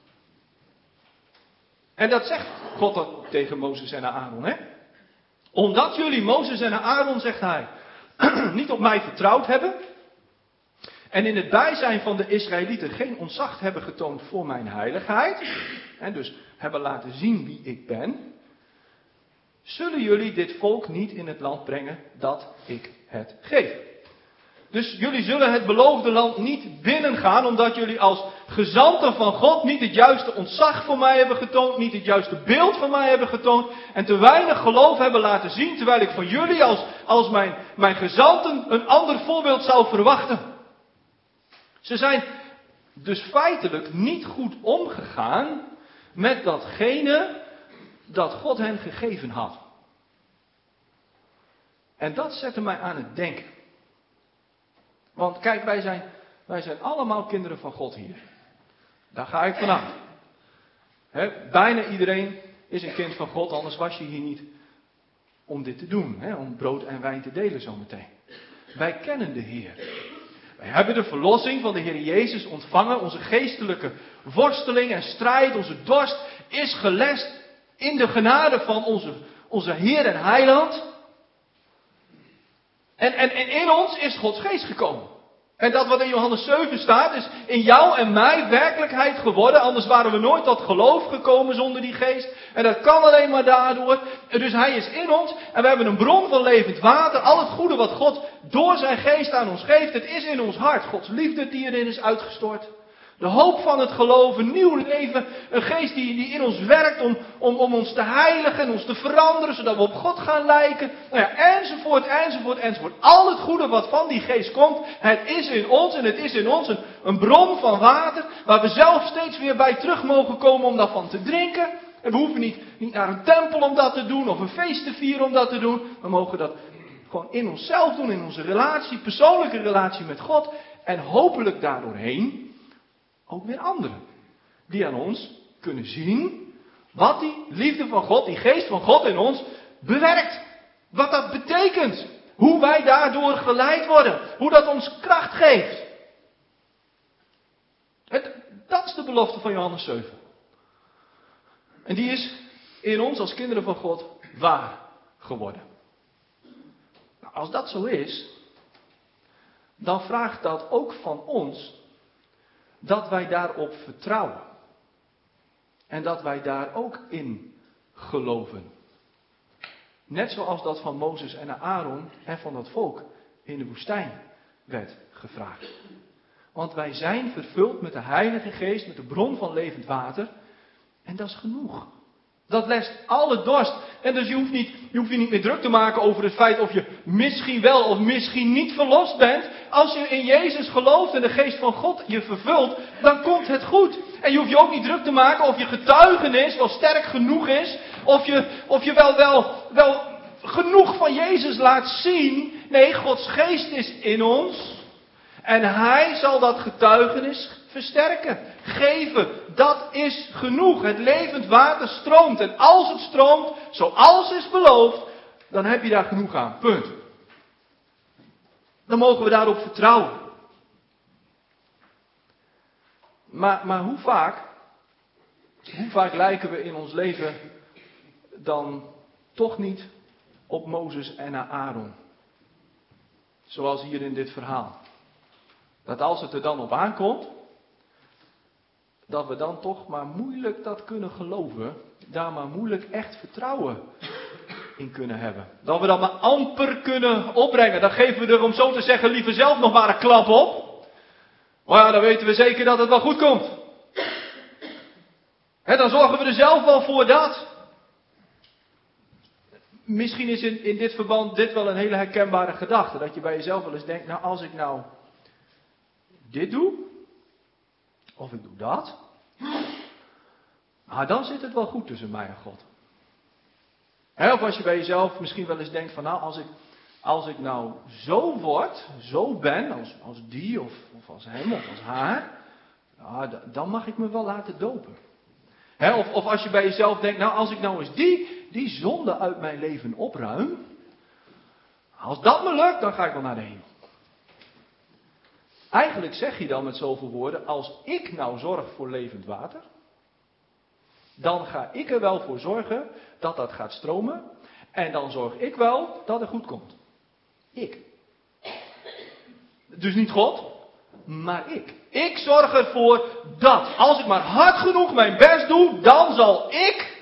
En dat zegt God dat tegen Mozes en Aaron, hè? Omdat jullie, Mozes en Aaron, zegt hij, niet op mij vertrouwd hebben en in het bijzijn van de Israëlieten geen ontzag hebben getoond voor mijn heiligheid, en dus hebben laten zien wie ik ben, zullen jullie dit volk niet in het land brengen dat ik het geef. Dus jullie zullen het beloofde land niet binnengaan, omdat jullie als gezanten van God niet het juiste ontzag voor mij hebben getoond, niet het juiste beeld van mij hebben getoond, en te weinig geloof hebben laten zien, terwijl ik van jullie als, als mijn, mijn gezanten een ander voorbeeld zou verwachten. Ze zijn dus feitelijk niet goed omgegaan met datgene dat God hen gegeven had. En dat zette mij aan het denken. Want kijk, wij zijn, wij zijn allemaal kinderen van God hier. Daar ga ik vanuit. He, bijna iedereen is een kind van God, anders was je hier niet om dit te doen. He, om brood en wijn te delen zometeen. Wij kennen de Heer. Wij hebben de verlossing van de Heer Jezus ontvangen. Onze geestelijke worsteling en strijd, onze dorst is gelest in de genade van onze, onze Heer en Heiland. En, en, en in ons is Gods geest gekomen. En dat wat in Johannes zeven staat is in jou en mij werkelijkheid geworden. Anders waren we nooit tot geloof gekomen zonder die geest. En dat kan alleen maar daardoor. En dus hij is in ons. En we hebben een bron van levend water. Al het goede wat God door zijn geest aan ons geeft. Het is in ons hart. Gods liefde die erin is uitgestort. De hoop van het geloven, nieuw leven, een geest die, die in ons werkt om, om, om ons te heiligen en ons te veranderen, zodat we op God gaan lijken. Nou ja, enzovoort, enzovoort, enzovoort. Al het goede wat van die geest komt, het is in ons en het is in ons een, een bron van water, waar we zelf steeds weer bij terug mogen komen om daarvan te drinken. En we hoeven niet, niet naar een tempel om dat te doen, of een feest te vieren om dat te doen. We mogen dat gewoon in onszelf doen, in onze relatie, persoonlijke relatie met God. En hopelijk daardoorheen ook weer anderen. Die aan ons kunnen zien wat die liefde van God, die geest van God in ons bewerkt. Wat dat betekent. Hoe wij daardoor geleid worden. Hoe dat ons kracht geeft. Het, dat is de belofte van Johannes zeven. En die is in ons als kinderen van God waar geworden. Nou, als dat zo is, dan vraagt dat ook van ons dat wij daarop vertrouwen. En dat wij daar ook in geloven. Net zoals dat van Mozes en Aaron en van dat volk in de woestijn werd gevraagd. Want wij zijn vervuld met de Heilige Geest, met de bron van levend water. En dat is genoeg. Dat lest alle dorst. En dus je hoeft, niet, je hoeft je niet meer druk te maken over het feit of je misschien wel of misschien niet verlost bent. Als je in Jezus gelooft en de Geest van God je vervult, dan komt het goed. En je hoeft je ook niet druk te maken of je getuigenis wel sterk genoeg is. Of je, of je wel, wel, wel genoeg van Jezus laat zien. Nee, Gods Geest is in ons. En Hij zal dat getuigenis versterken, geven. Dat is genoeg. Het levend water stroomt. En als het stroomt, zoals is beloofd, dan heb je daar genoeg aan. Punt. Dan mogen we daarop vertrouwen. Maar, maar hoe vaak, hoe vaak lijken we in ons leven dan toch niet op Mozes en Aaron? Zoals hier in dit verhaal. Dat als het er dan op aankomt, dat we dan toch maar moeilijk dat kunnen geloven. Daar maar moeilijk echt vertrouwen in kunnen hebben. Dat we dat maar amper kunnen opbrengen. Dan geven we er, om zo te zeggen, liever zelf nog maar een klap op. Maar ja, dan weten we zeker dat het wel goed komt. En dan zorgen we er zelf wel voor dat. Misschien is in, in dit verband dit wel een hele herkenbare gedachte. Dat je bij jezelf wel eens denkt, nou als ik nou dit doe, of ik doe dat, nou dan zit het wel goed tussen mij en God. He, of als je bij jezelf misschien wel eens denkt van nou als ik, als ik nou zo word, zo ben, als, als die of, of als hem of als haar, nou, dan mag ik me wel laten dopen. He, of, of als je bij jezelf denkt, nou als ik nou eens die, die zonde uit mijn leven opruim, als dat me lukt, dan ga ik wel naar de hemel. Eigenlijk zeg je dan met zoveel woorden, als ik nou zorg voor levend water, dan ga ik er wel voor zorgen dat dat gaat stromen. En dan zorg ik wel dat het goed komt. Ik. Dus niet God, maar ik. Ik zorg ervoor dat, als ik maar hard genoeg mijn best doe, dan zal ik.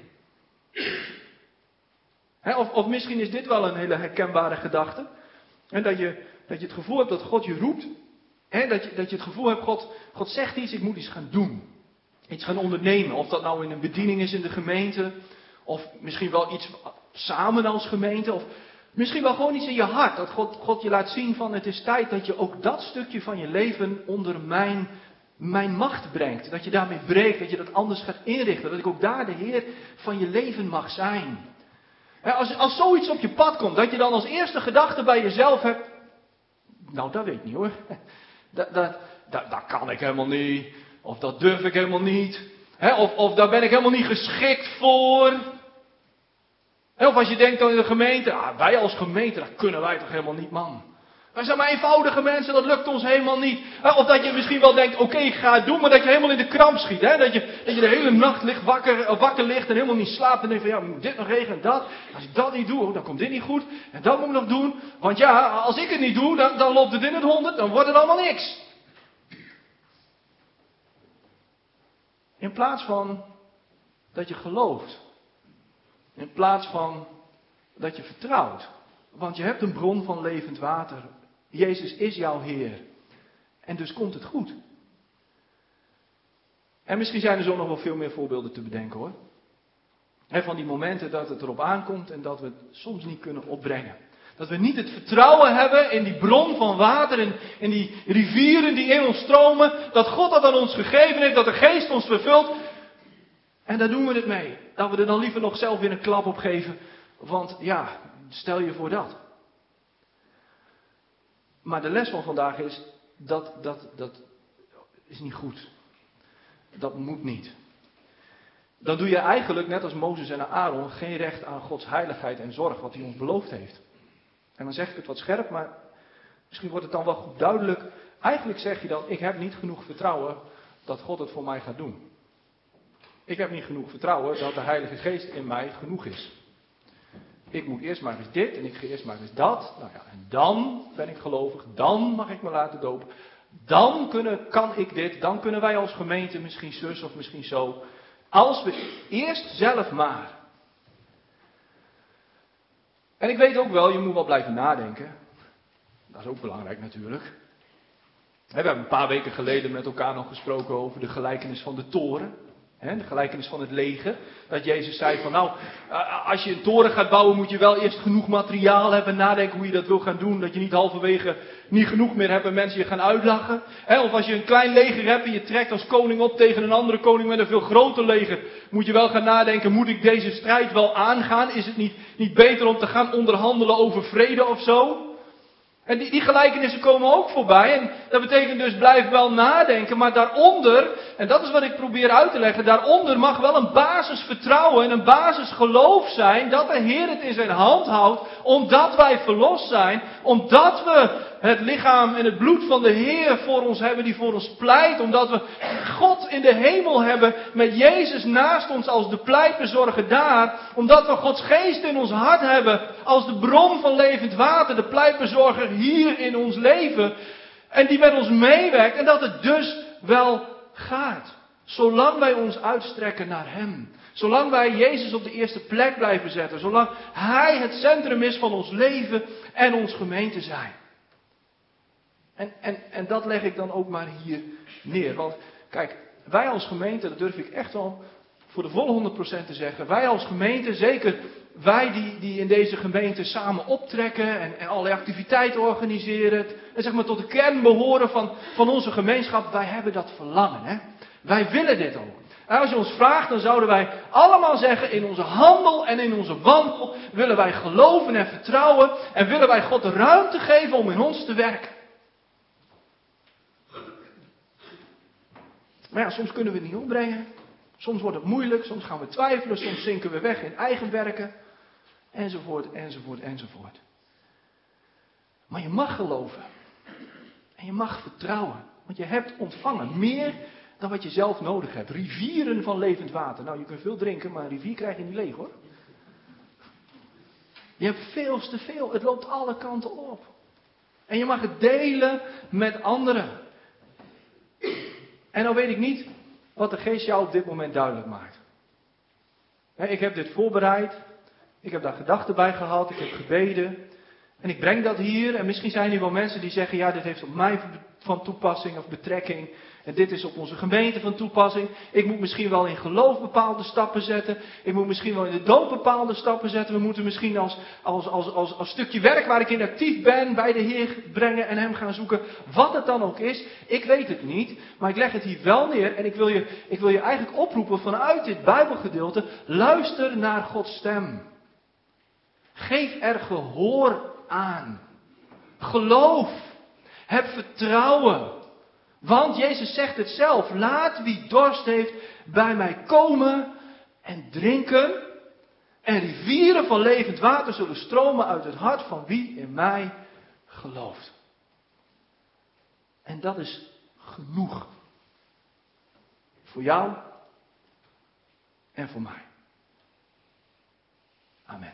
He, of, of misschien is dit wel een hele herkenbare gedachte. En dat je, dat je het gevoel hebt dat God je roept. He, dat, je, dat je het gevoel hebt, God, God zegt iets, ik moet iets gaan doen. Iets gaan ondernemen. Of dat nou in een bediening is in de gemeente. Of misschien wel iets samen als gemeente. Of misschien wel gewoon iets in je hart. Dat God, God je laat zien van het is tijd dat je ook dat stukje van je leven onder mijn, mijn macht brengt. Dat je daarmee breekt. Dat je dat anders gaat inrichten. Dat ik ook daar de Heer van je leven mag zijn. He, als, als zoiets op je pad komt. Dat je dan als eerste gedachte bij jezelf hebt. Nou dat weet ik niet hoor. Dat, dat, dat, dat kan ik helemaal niet. Of dat durf ik helemaal niet. He, of, of daar ben ik helemaal niet geschikt voor. He, of als je denkt aan de gemeente. Ah, wij als gemeente, dat kunnen wij toch helemaal niet, man. Wij zijn maar eenvoudige mensen, dat lukt ons helemaal niet. He, of dat je misschien wel denkt, oké, okay, ik ga het doen, maar dat je helemaal in de kramp schiet. He, dat, je, dat je de hele nacht ligt, wakker, wakker ligt en helemaal niet slaapt. En denkt van, ja, moet dit nog regelen en dat. Als ik dat niet doe, dan komt dit niet goed. En dat moet ik nog doen. Want ja, als ik het niet doe, dan, dan loopt het in het honderd, dan wordt het allemaal niks. In plaats van dat je gelooft. In plaats van dat je vertrouwt. Want je hebt een bron van levend water. Jezus is jouw Heer. En dus komt het goed. En misschien zijn er zo nog wel veel meer voorbeelden te bedenken hoor. En van die momenten dat het erop aankomt en dat we het soms niet kunnen opbrengen. Dat we niet het vertrouwen hebben in die bron van water, in, in die rivieren die in ons stromen. Dat God dat aan ons gegeven heeft, dat de Geest ons vervult. En daar doen we het mee. Dat we er dan liever nog zelf weer een klap op geven. Want ja, stel je voor dat. Maar de les van vandaag is, dat, dat, dat is niet goed. Dat moet niet. Dan doe je eigenlijk, net als Mozes en Aaron, geen recht aan Gods heiligheid en zorg, wat hij ons beloofd heeft. En dan zeg ik het wat scherp, maar misschien wordt het dan wel goed duidelijk. Eigenlijk zeg je dan, ik heb niet genoeg vertrouwen dat God het voor mij gaat doen. Ik heb niet genoeg vertrouwen dat de Heilige Geest in mij genoeg is. Ik moet eerst maar eens dit en ik ga eerst maar eens dat. Nou ja, en dan ben ik gelovig, dan mag ik me laten dopen. Dan kunnen, kan ik dit, dan kunnen wij als gemeente misschien zus of misschien zo. Als we eerst zelf maar. En ik weet ook wel, je moet wel blijven nadenken. Dat is ook belangrijk natuurlijk. We hebben een paar weken geleden met elkaar nog gesproken over de gelijkenis van de toren. De gelijkenis van het leger. Dat Jezus zei van nou, als je een toren gaat bouwen moet je wel eerst genoeg materiaal hebben. Nadenken hoe je dat wil gaan doen. Dat je niet halverwege niet genoeg meer hebt en mensen je gaan uitlachen. Of als je een klein leger hebt en je trekt als koning op tegen een andere koning met een veel groter leger. Moet je wel gaan nadenken, moet ik deze strijd wel aangaan? Is het niet, niet beter om te gaan onderhandelen over vrede of zo? En die, die gelijkenissen komen ook voorbij. En dat betekent dus blijf wel nadenken. Maar daaronder, en dat is wat ik probeer uit te leggen. Daaronder mag wel een basisvertrouwen en een basisgeloof zijn. Dat de Heer het in zijn hand houdt. Omdat wij verlost zijn. Omdat we het lichaam en het bloed van de Heer voor ons hebben. Die voor ons pleit. Omdat we God in de hemel hebben. Met Jezus naast ons als de pleitbezorger daar. Omdat we Gods geest in ons hart hebben. Als de bron van levend water. De pleitbezorger hier in ons leven. En die met ons meewerkt. En dat het dus wel gaat. Zolang wij ons uitstrekken naar Hem. Zolang wij Jezus op de eerste plek blijven zetten. Zolang Hij het centrum is van ons leven en ons gemeente zijn. En, en, en dat leg ik dan ook maar hier neer. Want kijk, wij als gemeente, dat durf ik echt wel voor de volle honderd procent te zeggen. Wij als gemeente, zeker wij die, die in deze gemeente samen optrekken en, en allerlei activiteiten organiseren. En zeg maar tot de kern behoren van, van onze gemeenschap. Wij hebben dat verlangen. Hè? Wij willen dit ook. En als je ons vraagt, dan zouden wij allemaal zeggen, in onze handel en in onze wandel willen wij geloven en vertrouwen. En willen wij God de ruimte geven om in ons te werken. Maar ja, soms kunnen we het niet opbrengen. Soms wordt het moeilijk, soms gaan we twijfelen, soms zinken we weg in eigen werken. Enzovoort, enzovoort, enzovoort. Maar je mag geloven. En je mag vertrouwen. Want je hebt ontvangen meer dan wat je zelf nodig hebt. Rivieren van levend water. Nou, je kunt veel drinken, maar een rivier krijg je niet leeg hoor. Je hebt veel te veel. Het loopt alle kanten op. En je mag het delen met anderen. En dan weet ik niet wat de Geest jou op dit moment duidelijk maakt. Ik heb dit voorbereid. Ik heb daar gedachten bij gehad. Ik heb gebeden. En ik breng dat hier. En misschien zijn er wel mensen die zeggen, ja, dit heeft op mij van toepassing of betrekking. En dit is op onze gemeente van toepassing. Ik moet misschien wel in geloof bepaalde stappen zetten. Ik moet misschien wel in de doop bepaalde stappen zetten. We moeten misschien als, als, als, als, als stukje werk waar ik in actief ben bij de Heer brengen en Hem gaan zoeken. Wat het dan ook is. Ik weet het niet. Maar ik leg het hier wel neer. En ik wil je, ik wil je eigenlijk oproepen vanuit dit Bijbelgedeelte. Luister naar Gods stem. Geef er gehoor aan. Geloof. Heb vertrouwen. Want Jezus zegt het zelf. Laat wie dorst heeft bij mij komen en drinken. En rivieren van levend water zullen stromen uit het hart van wie in mij gelooft. En dat is genoeg. Voor jou en voor mij. Amen.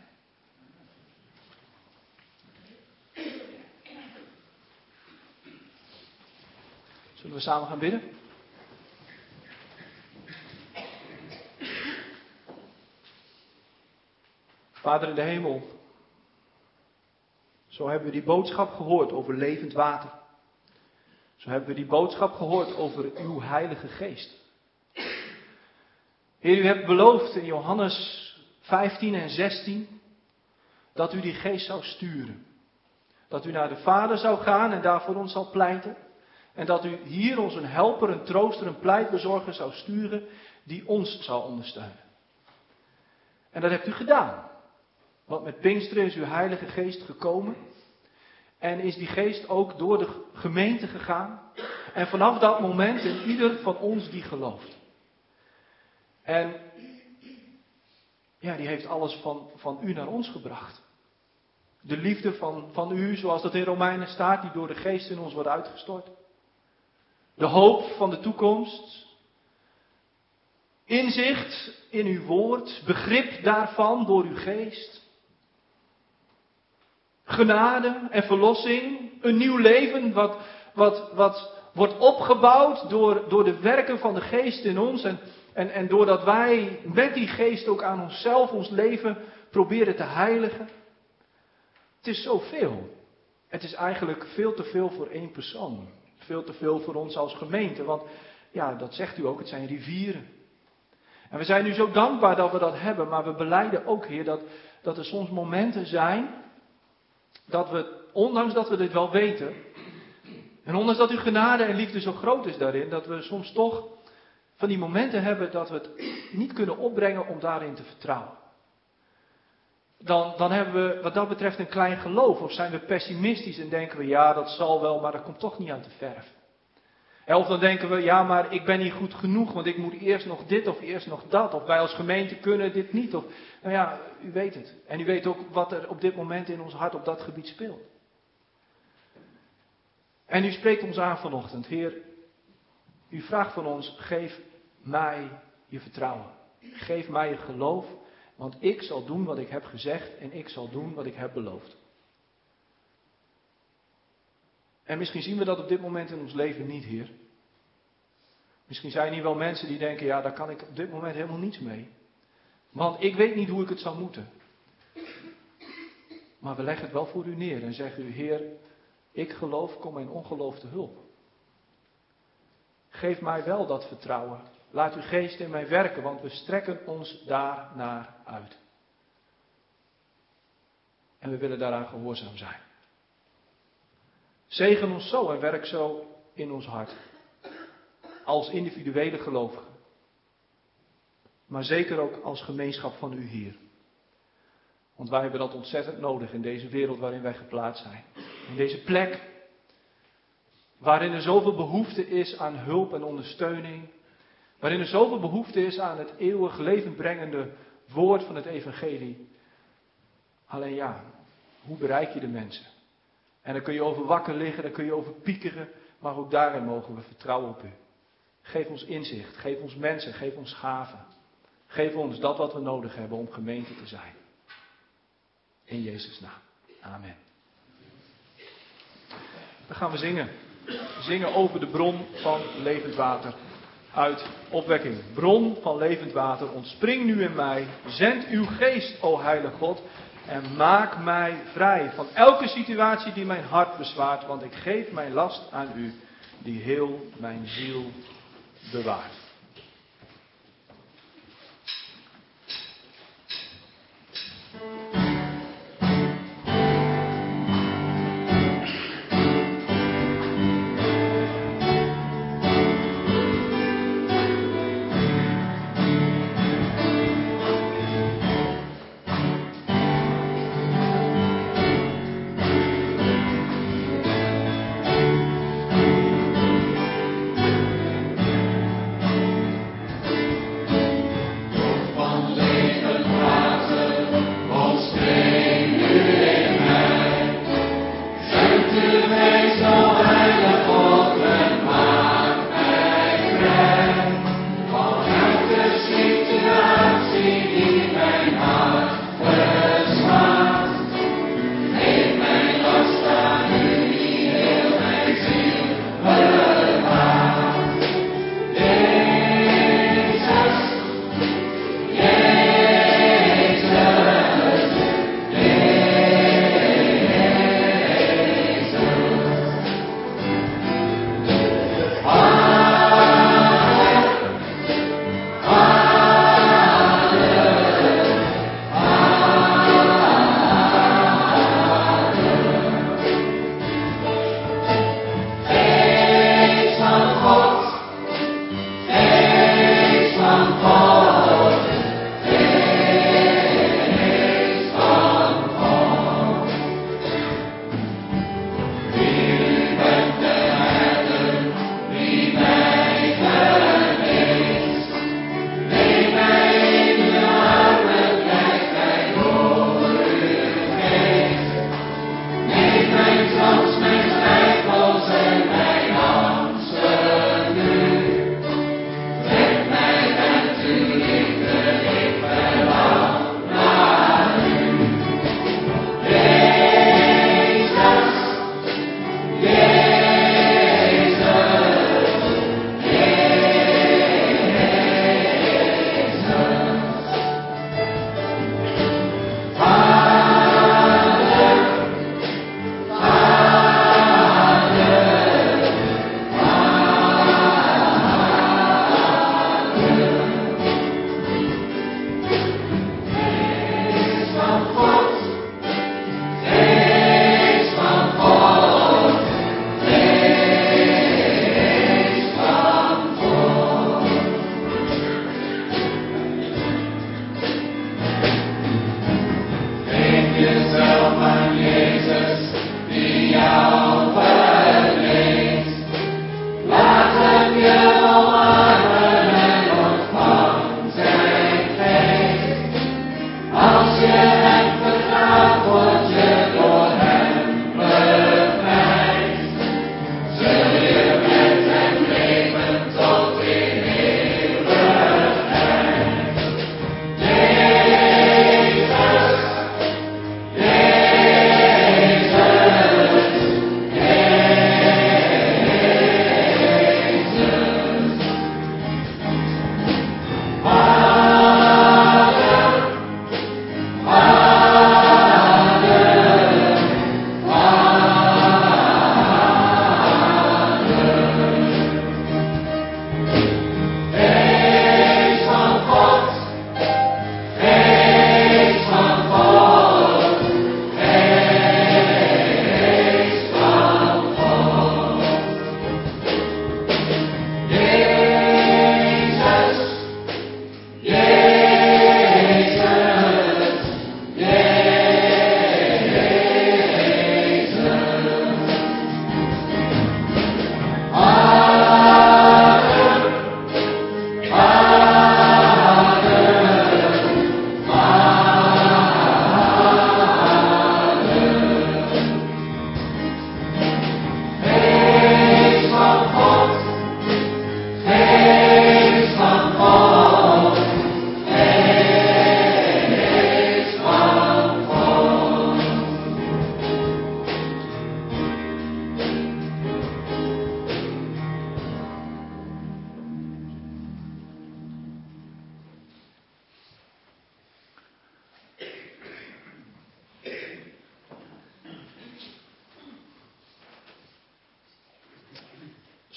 Zullen we samen gaan bidden? Vader in de hemel, zo hebben we die boodschap gehoord over levend water. Zo hebben we die boodschap gehoord over uw Heilige Geest. Heer, u hebt beloofd in Johannes vijftien en zestien dat u die Geest zou sturen. Dat u naar de Vader zou gaan en daar voor ons zal pleiten. En dat u hier ons een helper, een trooster, een pleitbezorger zou sturen die ons zou ondersteunen. En dat hebt u gedaan. Want met Pinksteren is uw Heilige Geest gekomen. En is die Geest ook door de gemeente gegaan. En vanaf dat moment in ieder van ons die gelooft. En ja, die heeft alles van, van u naar ons gebracht. De liefde van, van u, zoals dat in Romeinen staat, die door de Geest in ons wordt uitgestort. De hoop van de toekomst. Inzicht in uw woord. Begrip daarvan door uw Geest. genade en verlossing. Een nieuw leven wat, wat, wat wordt opgebouwd door, door de werken van de geest in ons. En, en, en doordat wij met die geest ook aan onszelf, ons leven proberen te heiligen. Het is zoveel. Het is eigenlijk veel te veel voor één persoon. Veel te veel voor ons als gemeente. Want ja, dat zegt u ook, het zijn rivieren. En we zijn nu zo dankbaar dat we dat hebben. Maar we belijden ook, Heer, dat, dat er soms momenten zijn. Dat we, ondanks dat we dit wel weten. En ondanks dat uw genade en liefde zo groot is daarin. Dat we soms toch van die momenten hebben dat we het niet kunnen opbrengen om daarin te vertrouwen. Dan, dan hebben we wat dat betreft een klein geloof. Of zijn we pessimistisch en denken we, ja dat zal wel, maar dat komt toch niet aan de verf. Of dan denken we, ja maar ik ben niet goed genoeg, want ik moet eerst nog dit of eerst nog dat. Of wij als gemeente kunnen dit niet. Of, nou ja, u weet het. En u weet ook wat er op dit moment in ons hart op dat gebied speelt. En u spreekt ons aan vanochtend, Heer. U vraagt van ons, geef mij je vertrouwen. Geef mij je geloof. Want ik zal doen wat ik heb gezegd en ik zal doen wat ik heb beloofd. En misschien zien we dat op dit moment in ons leven niet, Heer. Misschien zijn hier wel mensen die denken, ja, daar kan ik op dit moment helemaal niets mee. Want ik weet niet hoe ik het zou moeten. Maar we leggen het wel voor u neer en zeggen u, Heer, ik geloof, kom mijn ongeloof te hulp. Geef mij wel dat vertrouwen. Laat uw geest in mij werken, want we strekken ons daar naar uit. En we willen daaraan gehoorzaam zijn. Zegen ons zo en werk zo in ons hart. Als individuele gelovigen. Maar zeker ook als gemeenschap van u hier. Want wij hebben dat ontzettend nodig in deze wereld waarin wij geplaatst zijn. In deze plek waarin er zoveel behoefte is aan hulp en ondersteuning. Waarin er zoveel behoefte is aan het eeuwig levendbrengende woord van het evangelie. Alleen ja, hoe bereik je de mensen? En dan kun je over wakker liggen, dan kun je over piekeren. Maar ook daarin mogen we vertrouwen op u. Geef ons inzicht, geef ons mensen, geef ons gaven. Geef ons dat wat we nodig hebben om gemeente te zijn. In Jezus' naam. Amen. Dan gaan we zingen. Zingen over de bron van levend water. Uit opwekking. Bron van levend water, ontspring nu in mij. Zend uw geest, o heilige God. En maak mij vrij van elke situatie die mijn hart bezwaart. Want ik geef mijn last aan u, die heel mijn ziel bewaart.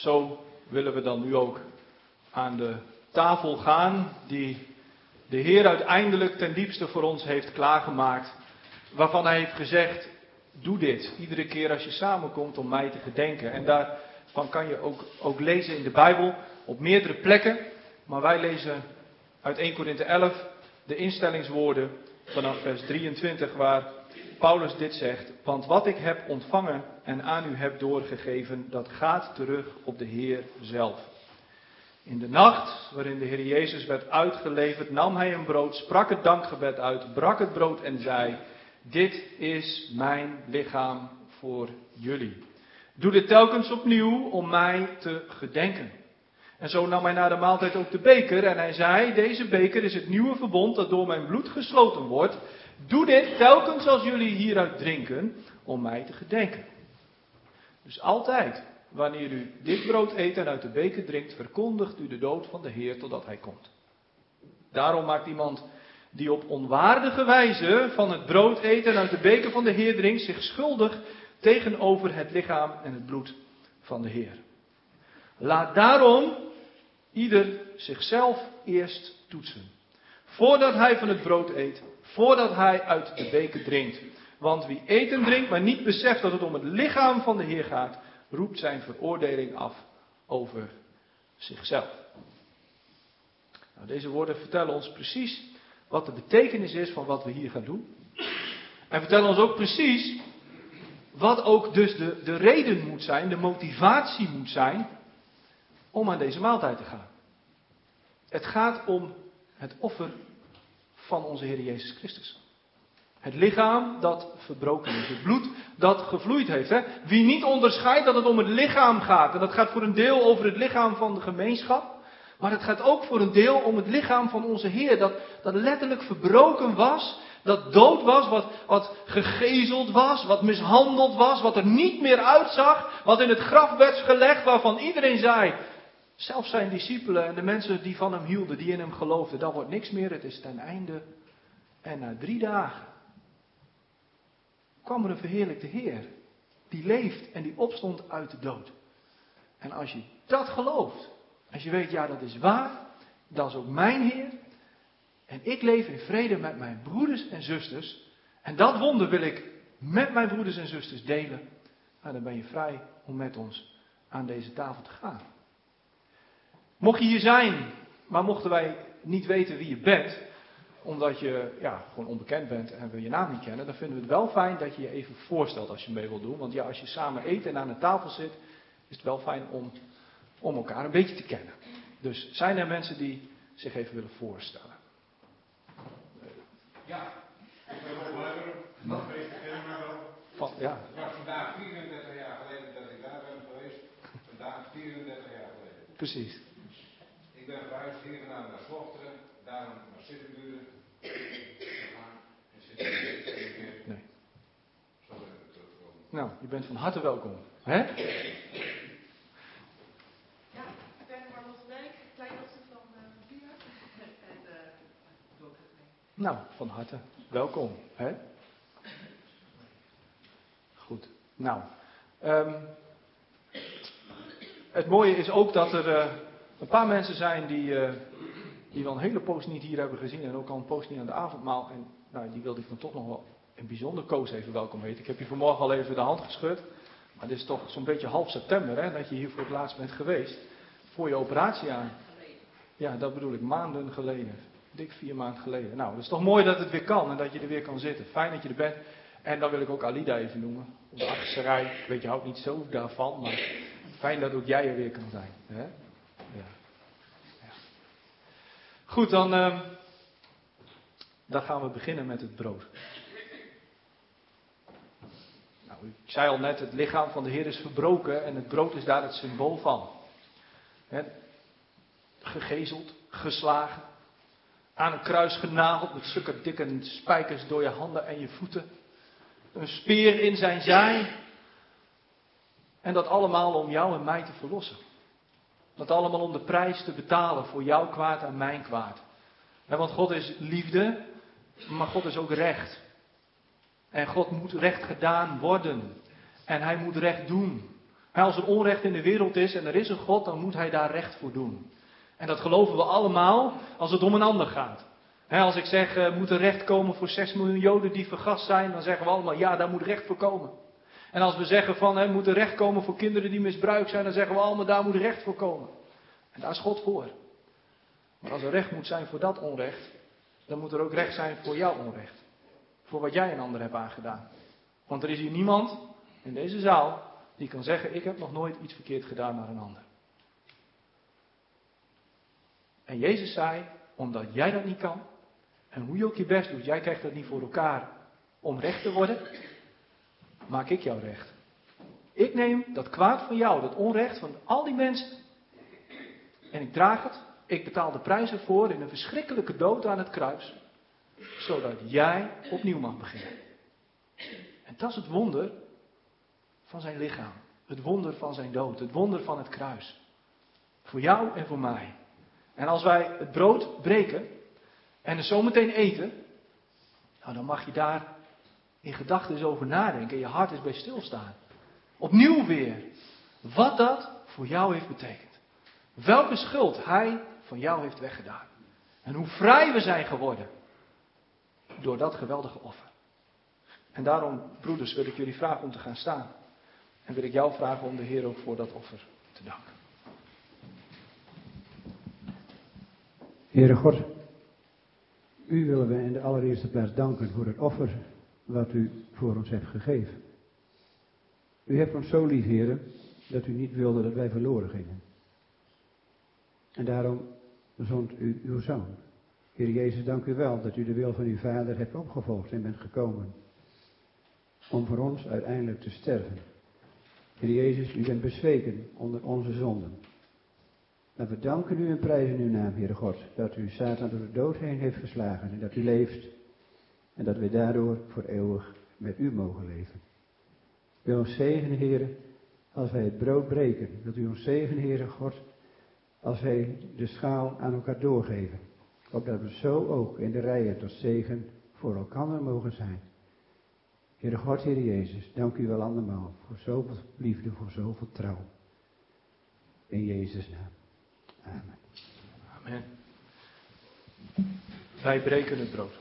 Zo willen we dan nu ook aan de tafel gaan die de Heer uiteindelijk ten diepste voor ons heeft klaargemaakt. Waarvan hij heeft gezegd, doe dit iedere keer als je samenkomt om mij te gedenken. En daarvan kan je ook, ook lezen in de Bijbel op meerdere plekken. Maar wij lezen uit Eerste Korinthe elf de instellingswoorden vanaf vers drieëntwintig waar Paulus dit zegt. Want wat ik heb ontvangen en aan u heb doorgegeven, dat gaat terug op de Heer zelf. In de nacht waarin de Heer Jezus werd uitgeleverd, nam hij een brood, sprak het dankgebed uit, brak het brood en zei, dit is mijn lichaam voor jullie. Doe dit telkens opnieuw om mij te gedenken. En zo nam hij na de maaltijd ook de beker en hij zei, deze beker is het nieuwe verbond dat door mijn bloed gesloten wordt. Doe dit telkens als jullie hieruit drinken om mij te gedenken. Dus altijd, wanneer u dit brood eet en uit de beker drinkt, verkondigt u de dood van de Heer totdat hij komt. Daarom maakt iemand die op onwaardige wijze van het brood eet en uit de beker van de Heer drinkt, zich schuldig tegenover het lichaam en het bloed van de Heer. Laat daarom ieder zichzelf eerst toetsen, voordat hij van het brood eet, voordat hij uit de beker drinkt. Want wie eet en drinkt, maar niet beseft dat het om het lichaam van de Heer gaat, roept zijn veroordeling af over zichzelf. Nou, deze woorden vertellen ons precies wat de betekenis is van wat we hier gaan doen. En vertellen ons ook precies wat ook dus de, de reden moet zijn, de motivatie moet zijn om aan deze maaltijd te gaan. Het gaat om het offer van onze Heer Jezus Christus. Het lichaam dat verbroken is. Het bloed dat gevloeid heeft. Hè? Wie niet onderscheidt dat het om het lichaam gaat. En dat gaat voor een deel over het lichaam van de gemeenschap. Maar het gaat ook voor een deel om het lichaam van onze Heer. Dat, dat letterlijk verbroken was. Dat dood was. Wat, wat gegezeld was. Wat mishandeld was. Wat er niet meer uitzag. Wat in het graf werd gelegd. Waarvan iedereen zei. Zelfs zijn discipelen en de mensen die van hem hielden. Die in hem geloofden. Dat wordt niks meer. Het is ten einde. En na drie dagen kwam er een verheerlijkte Heer. Die leeft en die opstond uit de dood. En als je dat gelooft. Als je weet, ja dat is waar. Dat is ook mijn Heer. En ik leef in vrede met mijn broeders en zusters. En dat wonder wil ik met mijn broeders en zusters delen. Nou, dan ben je vrij om met ons aan deze tafel te gaan. Mocht je hier zijn, maar mochten wij niet weten wie je bent, omdat je ja, gewoon onbekend bent en we je naam niet kennen, dan vinden we het wel fijn dat je je even voorstelt als je mee wilt doen. Want ja, als je samen eet en aan de tafel zit, is het wel fijn om, om elkaar een beetje te kennen. Dus zijn er mensen die zich even willen voorstellen? Ja, ik ben Rob Leiber, dat weet ik helemaal wel. Van, ja. Het was vandaag vierendertig jaar geleden dat ik daar ben geweest. Vandaag vierendertig jaar geleden. Precies. Ik ben verhuisd hier vandaan naar Slochteren, daarom naar Sittenburen. En Sittenburen. Nee. Zo ben ik teruggekomen. Nou, je bent van harte welkom. Hè? Ja, ik ben Marlotte Dijk, kleindochter van uh, Pia. En uh, doorgekregen. Nou, van harte welkom. Hè? Goed. Nou, um, het mooie is ook dat er uh, een paar mensen zijn die, uh, die wel een hele poos niet hier hebben gezien en ook al een poos niet aan de avondmaal. En nou, die wilde ik dan toch nog wel in bijzonder Koos even welkom heten. Ik heb je vanmorgen al even de hand geschud. Maar dit is toch zo'n beetje half september hè, dat je hier voor het laatst bent geweest. Voor je operatie aan. Ja, dat bedoel ik, maanden geleden. Dik vier maanden geleden. Nou, het is toch mooi dat het weer kan en dat je er weer kan zitten. Fijn dat je er bent. En dan wil ik ook Alida even noemen. Op de achterste rij. Ik weet, je houdt niet zo daarvan, maar fijn dat ook jij er weer kan zijn. Hè? Ja. Ja. Goed, dan, uh, dan gaan we beginnen met het brood. Nou, ik zei al net, het lichaam van de Heer is verbroken en het brood is daar het symbool van. Hè? Gegezeld, geslagen, aan een kruis genageld met zulke dikke spijkers door je handen en je voeten. Een speer in zijn zij. En dat allemaal om jou en mij te verlossen. Dat allemaal om de prijs te betalen voor jouw kwaad en mijn kwaad. En want God is liefde, maar God is ook recht. En God moet recht gedaan worden. En hij moet recht doen. En als er onrecht in de wereld is en er is een God, dan moet hij daar recht voor doen. En dat geloven we allemaal als het om een ander gaat. He, als ik zeg, er moet er recht komen voor zes miljoen Joden die vergast zijn, dan zeggen we allemaal, ja, daar moet recht voor komen. En als we zeggen van, er moet er recht komen voor kinderen die misbruikt zijn, dan zeggen we allemaal, daar moet recht voor komen. En daar is God voor. Maar als er recht moet zijn voor dat onrecht, dan moet er ook recht zijn voor jouw onrecht. Voor wat jij een ander hebt aangedaan. Want er is hier niemand in deze zaal die kan zeggen, ik heb nog nooit iets verkeerd gedaan naar een ander. En Jezus zei, omdat jij dat niet kan, en hoe je ook je best doet, jij krijgt dat niet voor elkaar om recht te worden, maak ik jou recht. Ik neem dat kwaad van jou, dat onrecht van al die mensen, en ik draag het, ik betaal de prijs ervoor in een verschrikkelijke dood aan het kruis, zodat jij opnieuw mag beginnen. En dat is het wonder van zijn lichaam, het wonder van zijn dood, het wonder van het kruis. Voor jou en voor mij. En als wij het brood breken en er zometeen eten, nou dan mag je daar in gedachten eens over nadenken en je hart eens bij stilstaan. Opnieuw weer, wat dat voor jou heeft betekend. Welke schuld hij van jou heeft weggedaan. En hoe vrij we zijn geworden door dat geweldige offer. En daarom, broeders, wil ik jullie vragen om te gaan staan. En wil ik jou vragen om de Heer ook voor dat offer te danken. Heere God, u willen we in de allereerste plaats danken voor het offer wat u voor ons hebt gegeven. U hebt ons zo lief, Heere, dat u niet wilde dat wij verloren gingen. En daarom zond u uw zoon. Heer Jezus, dank u wel dat u de wil van uw Vader hebt opgevolgd en bent gekomen. Om voor ons uiteindelijk te sterven. Heer Jezus, u bent bezweken onder onze zonden. En we danken u en prijzen uw naam, Heere God, dat u Satan door de dood heen heeft verslagen en dat u leeft. En dat we daardoor voor eeuwig met u mogen leven. Wil ons zegenen, Heere, als wij het brood breken. Wilt u ons zegenen, Heere God, als wij de schaal aan elkaar doorgeven. Opdat we zo ook in de rijen tot zegen voor elkaar mogen zijn. Heere God, Heere Jezus, dank u wel allemaal voor zoveel liefde, voor zoveel trouw. In Jezus' naam. Amen. Amen. Wij breken het brood.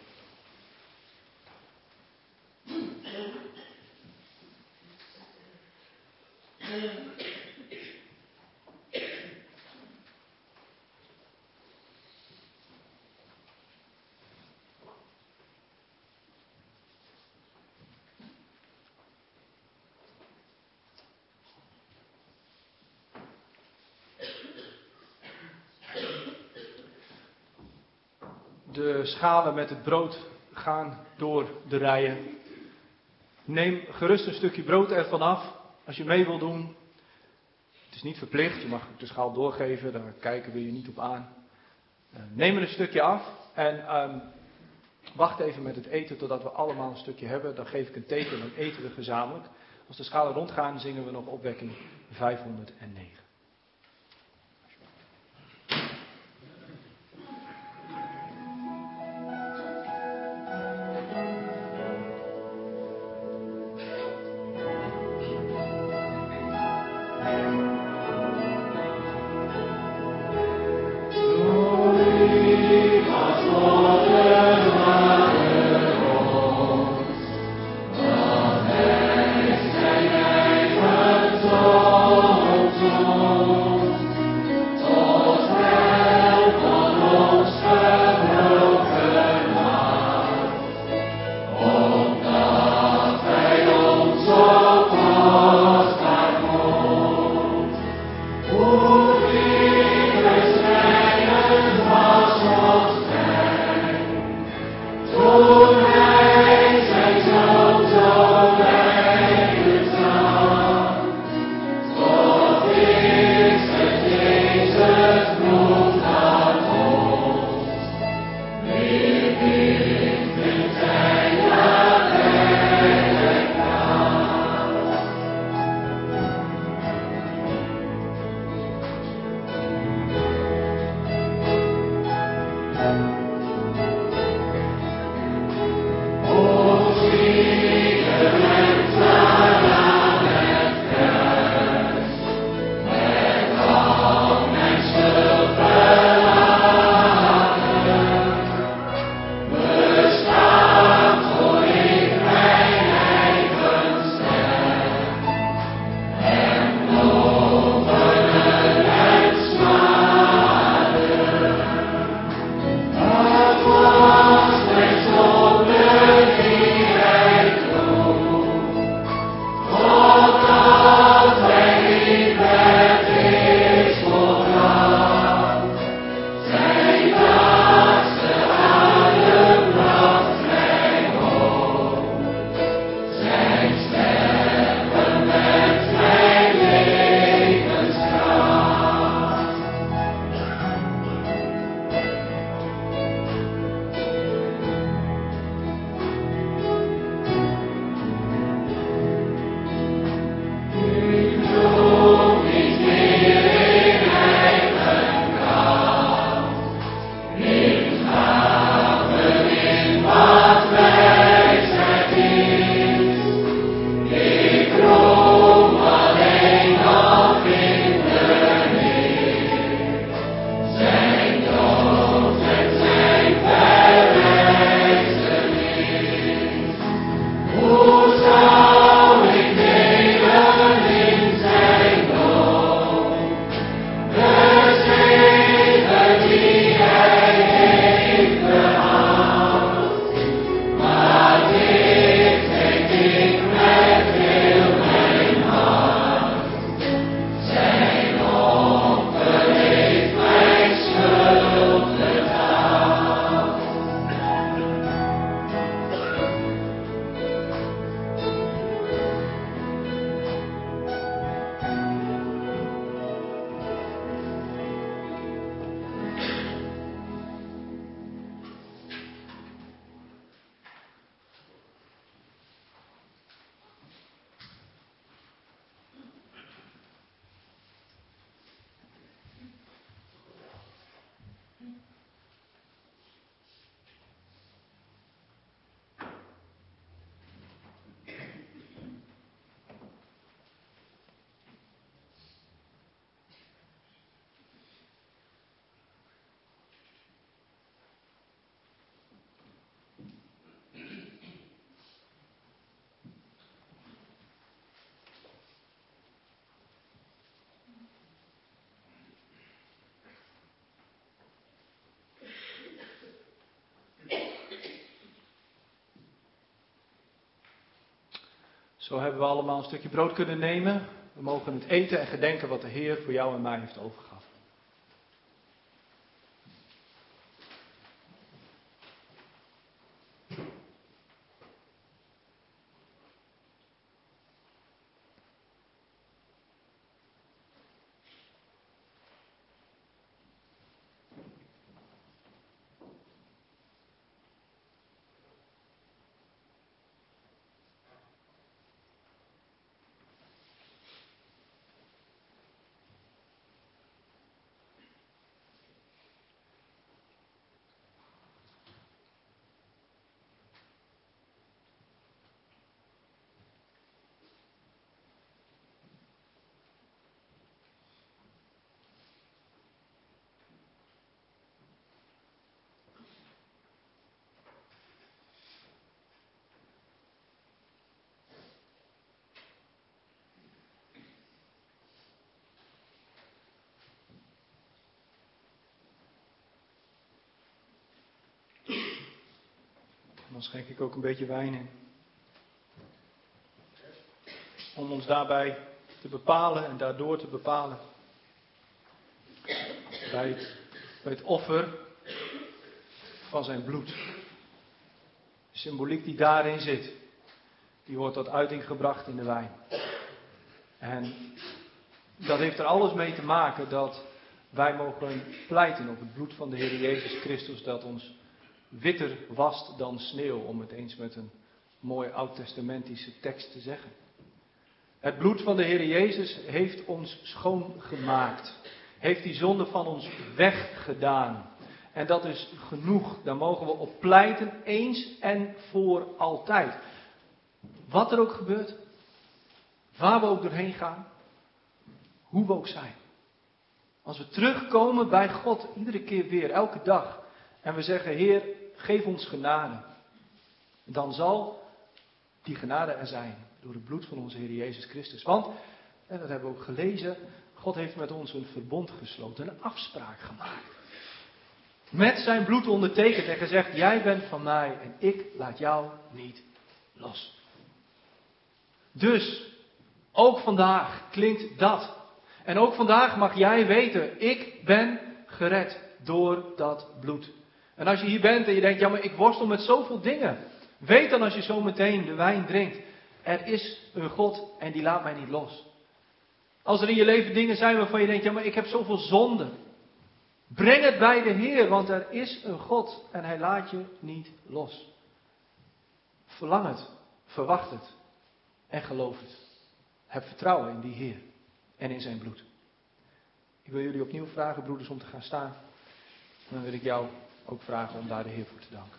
De schalen met het brood gaan door de rijen. Neem gerust een stukje brood ervan af als je mee wil doen. Het is niet verplicht, je mag de schaal doorgeven, daar kijken we je niet op aan. Neem er een stukje af en um, wacht even met het eten totdat we allemaal een stukje hebben. Dan geef ik een teken en dan eten we gezamenlijk. Als de schalen rondgaan zingen we nog opwekking vijfhonderdnegen. Oh Zo hebben we allemaal een stukje brood kunnen nemen. We mogen het eten en gedenken wat de Heer voor jou en mij heeft overgegeven. Dan schenk ik ook een beetje wijn in. Om ons daarbij te bepalen en daardoor te bepalen. Bij het, bij het offer van zijn bloed. De symboliek die daarin zit, die wordt tot uiting gebracht in de wijn. En dat heeft er alles mee te maken dat wij mogen pleiten op het bloed van de Heer Jezus Christus, dat ons witter wast dan sneeuw, om het eens met een mooi oud-testamentische tekst te zeggen. Het bloed van de Heer Jezus heeft ons schoongemaakt. Heeft die zonde van ons weggedaan. En dat is genoeg. Daar mogen we op pleiten, eens en voor altijd. Wat er ook gebeurt, waar we ook doorheen gaan, hoe we ook zijn. Als we terugkomen bij God, iedere keer weer, elke dag, en we zeggen, Heer, geef ons genade. Dan zal die genade er zijn, door het bloed van onze Heer Jezus Christus. Want, en dat hebben we ook gelezen, God heeft met ons een verbond gesloten, een afspraak gemaakt. Met zijn bloed ondertekend en gezegd, jij bent van mij en ik laat jou niet los. Dus, ook vandaag klinkt dat. En ook vandaag mag jij weten, ik ben gered door dat bloed. En als je hier bent en je denkt, ja maar ik worstel met zoveel dingen. Weet dan als je zo meteen de wijn drinkt, er is een God en die laat mij niet los. Als er in je leven dingen zijn waarvan je denkt, ja maar ik heb zoveel zonde. Breng het bij de Heer, want er is een God en hij laat je niet los. Verlang het, verwacht het en geloof het. Heb vertrouwen in die Heer en in zijn bloed. Ik wil jullie opnieuw vragen, broeders, om te gaan staan. En dan wil ik jou ook vragen om daar de Heer voor te danken.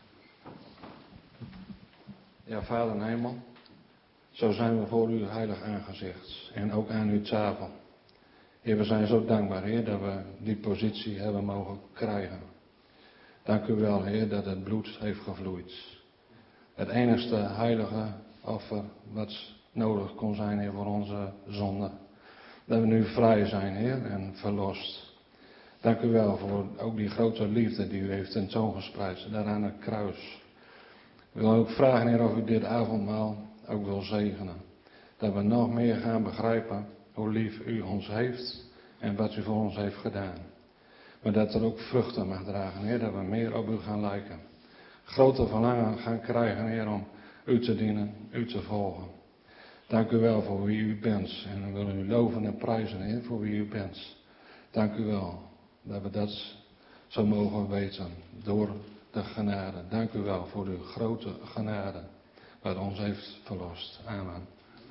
Ja, Vader in hemel, zo zijn we voor uw heilig aangezicht en ook aan uw tafel. Heer, we zijn zo dankbaar, Heer, dat we die positie hebben mogen krijgen. Dank u wel, Heer, dat het bloed heeft gevloeid. Het enigste heilige offer wat nodig kon zijn, Heer, voor onze zonde. Dat we nu vrij zijn, Heer, en verlost. Dank u wel voor ook die grote liefde die u heeft tentoongespreid, daar aan het kruis. Ik wil ook vragen, Heer, of u dit avondmaal ook wil zegenen. Dat we nog meer gaan begrijpen hoe lief u ons heeft en wat u voor ons heeft gedaan. Maar dat er ook vruchten mag dragen, Heer, dat we meer op u gaan lijken. Grote verlangen gaan krijgen, Heer, om u te dienen, u te volgen. Dank u wel voor wie u bent. En we willen u loven en prijzen, Heer, voor wie u bent. Dank u wel dat we dat zo mogen weten door de genade. Dank u wel voor uw grote genade wat ons heeft verlost. Amen.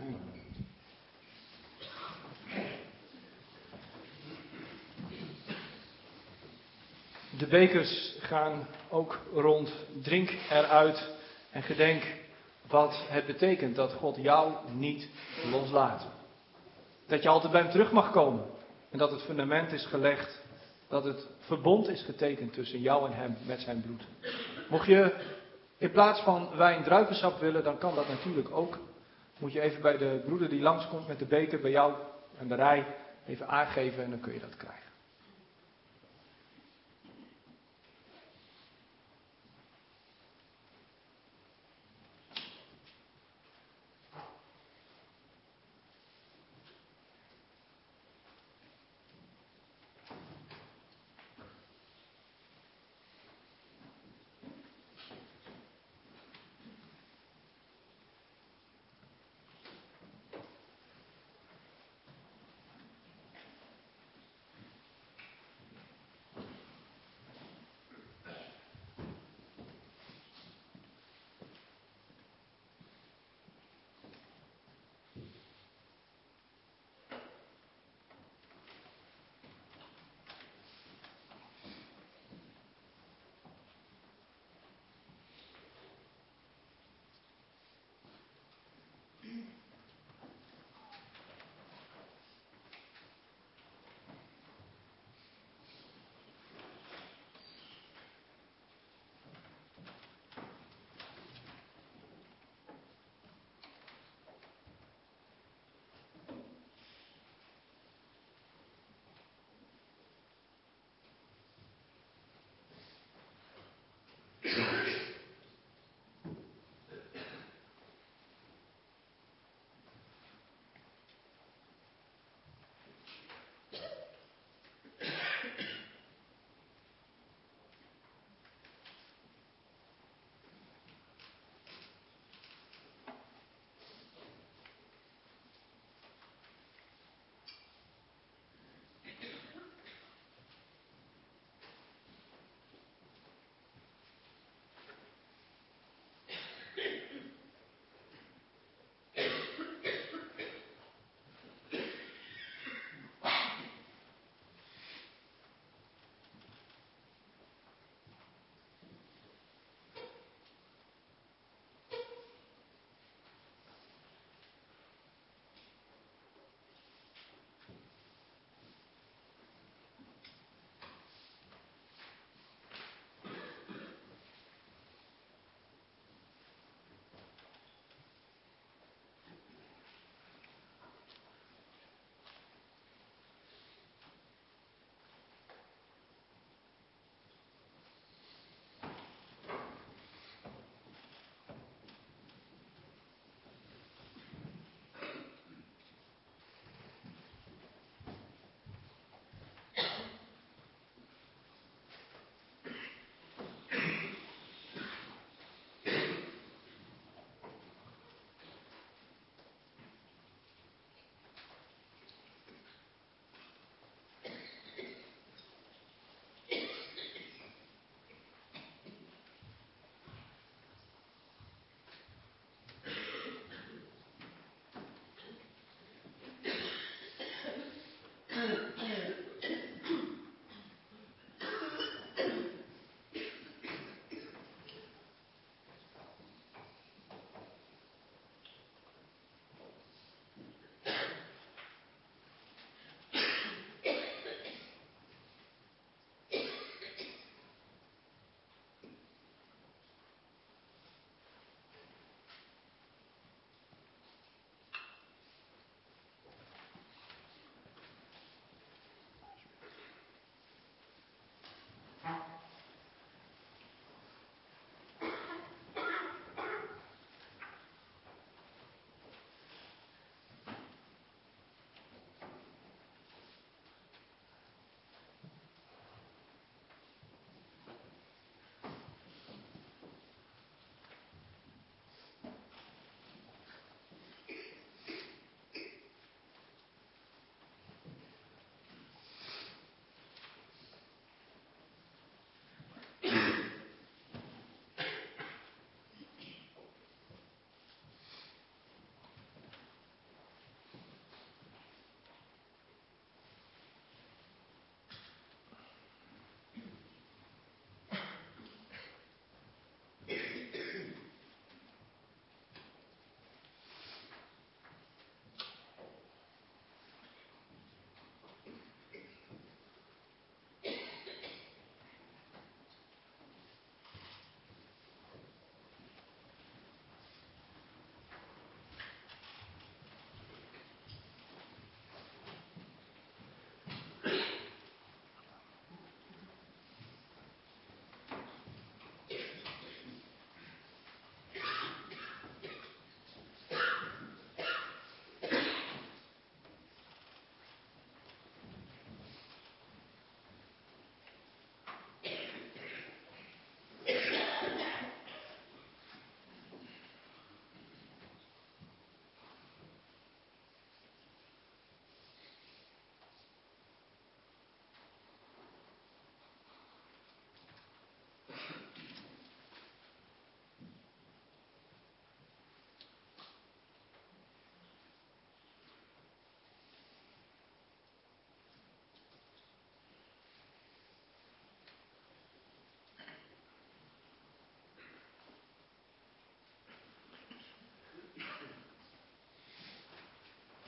De bekers gaan ook rond. Drink eruit en gedenk wat het betekent dat God jou niet loslaat. Dat je altijd bij hem terug mag komen. En dat het fundament is gelegd. Dat het verbond is getekend tussen jou en hem met zijn bloed. Mocht je in plaats van wijn druivensap willen, dan kan dat natuurlijk ook. Moet je even bij de broeder die langskomt met de beker bij jou en de rij even aangeven en dan kun je dat krijgen.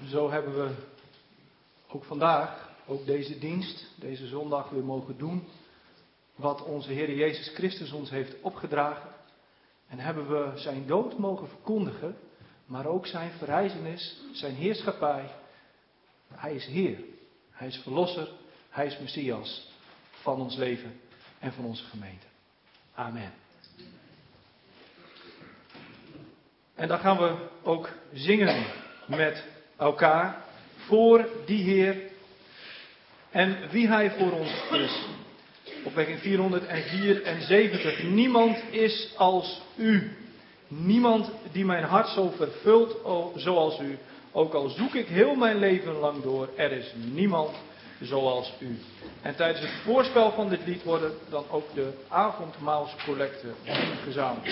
zo hebben we ook vandaag, ook deze dienst, deze zondag weer mogen doen wat onze Heer Jezus Christus ons heeft opgedragen. En hebben we zijn dood mogen verkondigen, maar ook zijn verrijzenis, zijn heerschappij. Hij is Heer, hij is Verlosser, hij is Messias van ons leven en van onze gemeente. Amen. En dan gaan we ook zingen met elkaar voor die Heer en wie Hij voor ons is. Opwekking vierhonderdvierenzeventig. Niemand is als u. Niemand die mijn hart zo vervult zoals u. Ook al zoek ik heel mijn leven lang door, er is niemand zoals u. En tijdens het voorspel van dit lied worden dan ook de avondmaalscollecten ingezameld.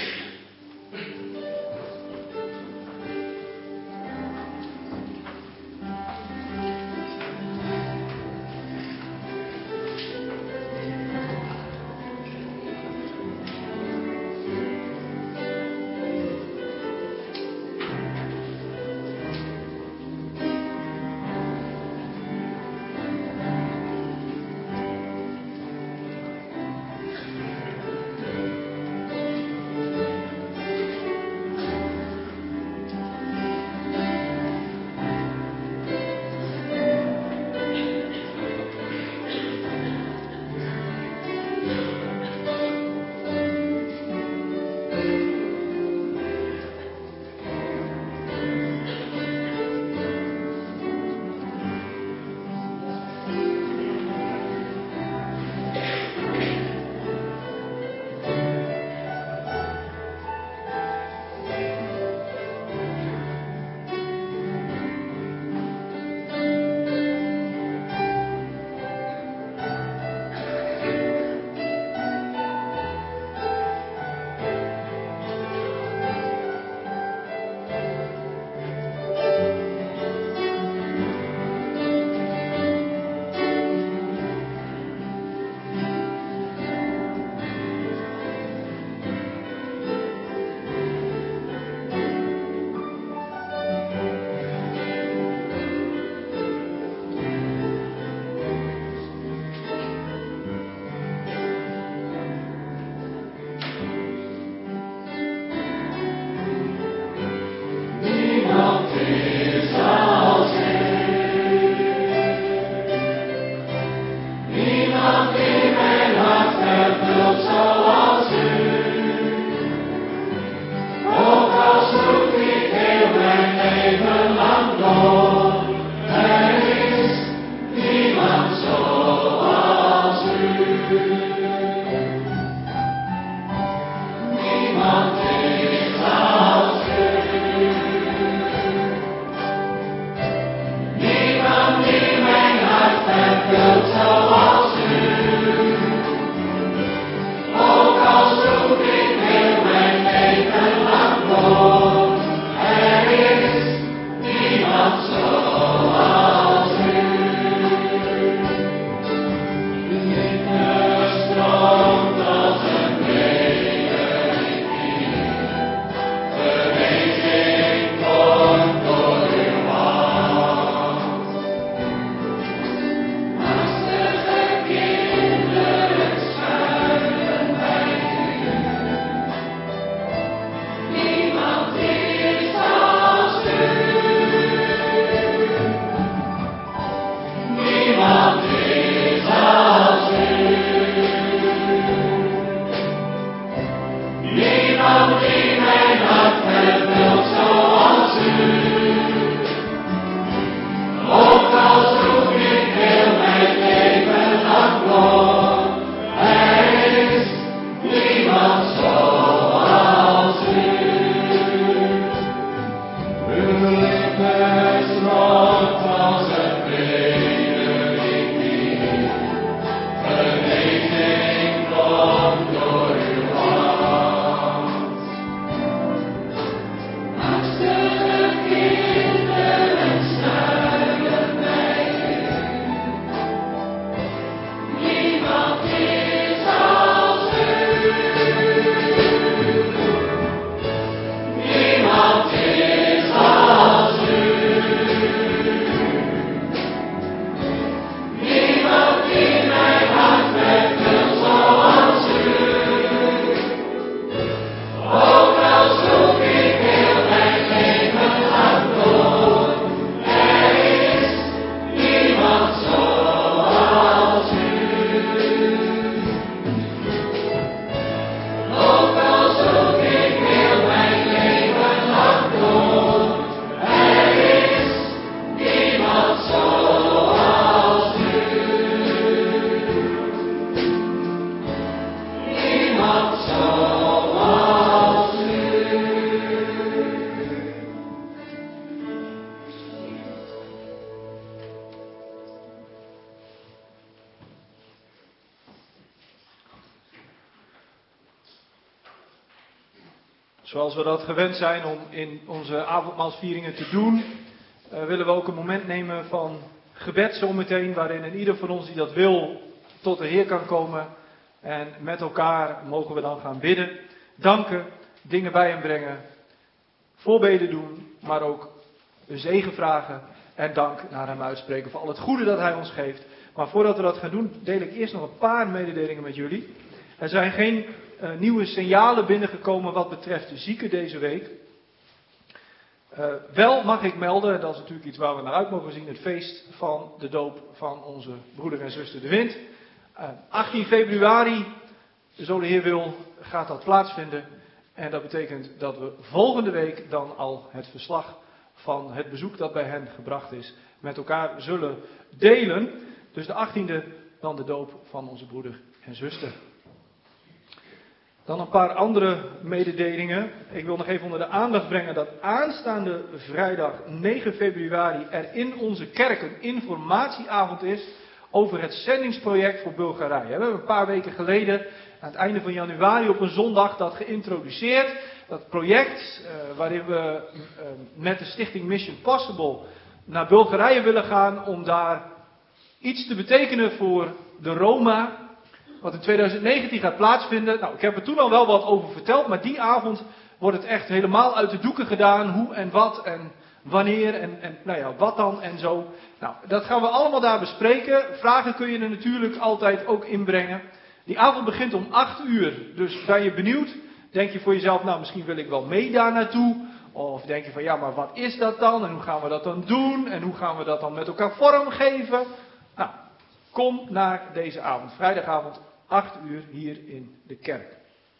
Zoals we dat gewend zijn om in onze avondmaalsvieringen te doen, uh, willen we ook een moment nemen van gebed zometeen, waarin een ieder van ons die dat wil tot de Heer kan komen. En met elkaar mogen we dan gaan bidden, danken, dingen bij hem brengen, voorbeden doen, maar ook een zegen vragen en dank naar hem uitspreken voor al het goede dat hij ons geeft. Maar voordat we dat gaan doen, deel ik eerst nog een paar mededelingen met jullie. Er zijn geen uh, nieuwe signalen binnengekomen wat betreft de zieken deze week. Uh, wel mag ik melden, dat is natuurlijk iets waar we naar uit mogen zien, het feest van de doop van onze broeder en zuster De Wind. Uh, achttien februari, zo de Heer wil, gaat dat plaatsvinden. En dat betekent dat we volgende week dan al het verslag van het bezoek dat bij hen gebracht is, met elkaar zullen delen. Dus de achttiende dan de doop van onze broeder en zuster. Dan een paar andere mededelingen. Ik wil nog even onder de aandacht brengen dat aanstaande vrijdag negen februari er in onze kerk een informatieavond is over het zendingsproject voor Bulgarije. We hebben een paar weken geleden, aan het einde van januari op een zondag, dat geïntroduceerd. Dat project uh, waarin we uh, met de stichting Mission Possible naar Bulgarije willen gaan om daar iets te betekenen voor de Roma. Wat in twintig negentien gaat plaatsvinden. Nou, ik heb er toen al wel wat over verteld, maar die avond wordt het echt helemaal uit de doeken gedaan. Hoe en wat en wanneer en, en nou ja, wat dan en zo. Nou, dat gaan we allemaal daar bespreken. Vragen kun je er natuurlijk altijd ook inbrengen. Die avond begint om acht uur. Dus ben je benieuwd? Denk je voor jezelf, nou misschien wil ik wel mee daar naartoe. Of denk je van, ja maar wat is dat dan? En hoe gaan we dat dan doen? En hoe gaan we dat dan met elkaar vormgeven? Nou, kom naar deze avond. Vrijdagavond, acht uur hier in de kerk.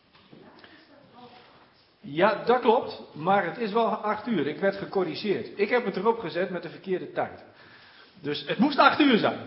Ja, dat klopt. Maar het is wel acht uur. Ik werd gecorrigeerd. Ik heb het erop gezet met de verkeerde tijd. Dus het moest acht uur zijn.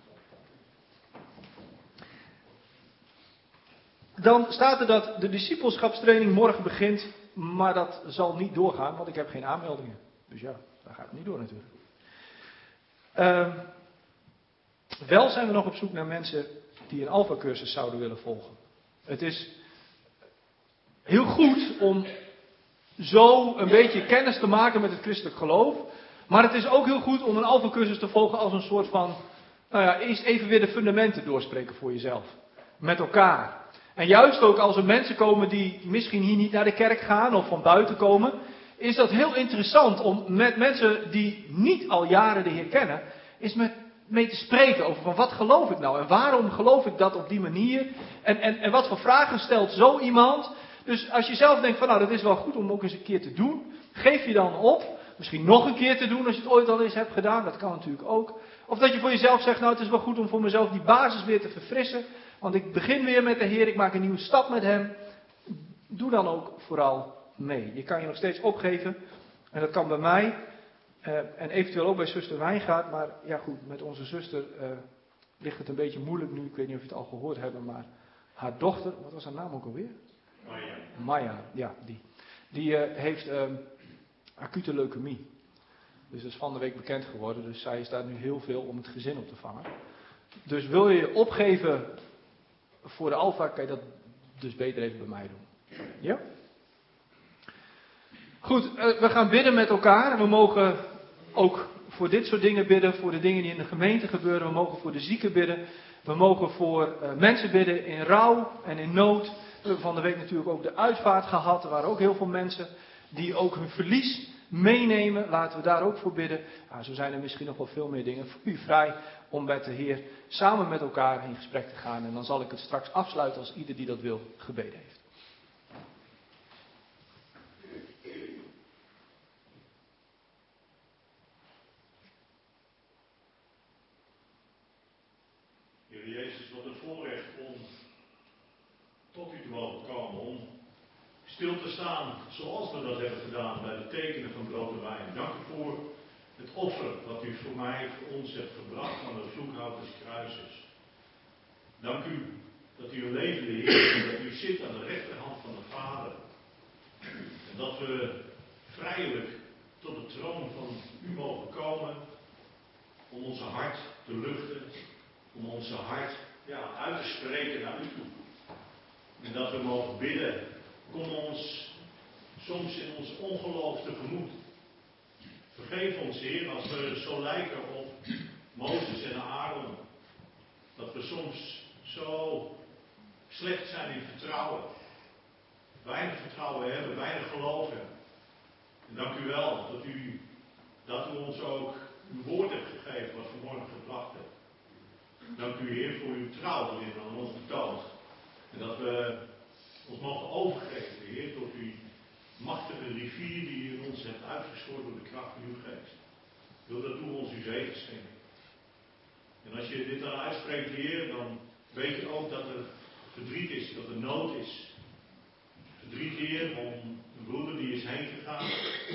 Dan staat er dat de discipelschapstraining morgen begint, maar dat zal niet doorgaan, want ik heb geen aanmeldingen. Dus ja, daar gaat het niet door natuurlijk. Uh, wel zijn we nog op zoek naar mensen die een alpha-cursus zouden willen volgen. Het is heel goed om zo een beetje kennis te maken met het christelijk geloof, maar het is ook heel goed om een alpha-cursus te volgen als een soort van, nou ja, eerst even weer de fundamenten doorspreken voor jezelf. Met elkaar. En juist ook als er mensen komen die misschien hier niet naar de kerk gaan of van buiten komen, is dat heel interessant om met mensen die niet al jaren de Heer kennen, is met, mee te spreken over van wat geloof ik nou en waarom geloof ik dat op die manier en, en, en wat voor vragen stelt zo iemand. Dus als je zelf denkt van nou dat is wel goed om ook eens een keer te doen, geef je dan op, misschien nog een keer te doen als je het ooit al eens hebt gedaan, dat kan natuurlijk ook. Of dat je voor jezelf zegt nou het is wel goed om voor mezelf die basis weer te verfrissen. Want ik begin weer met de Heer, ik maak een nieuwe stap met Hem. Doe dan ook vooral mee. Je kan je nog steeds opgeven. En dat kan bij mij. Uh, en eventueel ook bij zuster Wijngaard. Maar ja goed, met onze zuster uh, ligt het een beetje moeilijk nu. Ik weet niet of je het al gehoord hebt. Maar haar dochter, wat was haar naam ook alweer? Maya. Maya, ja die. Die uh, heeft uh, acute leukemie. Dus dat is van de week bekend geworden. Dus zij is daar nu heel veel om het gezin op te vangen. Dus wil je je opgeven voor de alfa, kan je dat dus beter even bij mij doen. Ja? Goed, uh, we gaan bidden met elkaar. We mogen ook voor dit soort dingen bidden, voor de dingen die in de gemeente gebeuren. We mogen voor de zieken bidden. We mogen voor uh, mensen bidden in rouw en in nood. We hebben van de week natuurlijk ook de uitvaart gehad. Er waren ook heel veel mensen die ook hun verlies meenemen. Laten we daar ook voor bidden. Nou, zo zijn er misschien nog wel veel meer dingen. Voel u vrij om met de Heer samen met elkaar in gesprek te gaan. En dan zal ik het straks afsluiten als ieder die dat wil gebeden heeft. Heer Jezus, wat een voorrecht om tot u te mogen komen. Om stil te staan zoals we dat hebben gedaan bij de tekenen van brood en wijn. Dank u voor het offer dat u voor mij, voor ons hebt gebracht aan de voethout des kruises. Dank u dat u een levende Heer is en dat u zit aan de rechterhand van de Vader. En dat we vrijelijk tot de troon van u mogen komen om onze hart te luchten, om onze hart ja, uit te spreken naar u toe. En dat we mogen bidden, kom ons soms in ons ongeloof tegemoet. Vergeef ons, Heer, als we zo lijken op Mozes en Aaron. Dat we soms zo slecht zijn in vertrouwen. Weinig vertrouwen hebben, weinig geloof hebben. En dank u wel dat u, dat u ons ook uw woord hebt gegeven wat vanmorgen gebracht hebt. Dank u, Heer, voor uw trouw erin aan ons betoond. En dat we ons mogen overgeven, Heer, tot uw machtige rivier die u in ons hebt uitgestort door de kracht van uw geest. Wil dat toe ons uw zegen schenken. En als je dit dan uitspreekt, Heer, dan weet je ook dat er verdriet is, dat er nood is. Verdriet, Heer, om een broeder die is heen gegaan,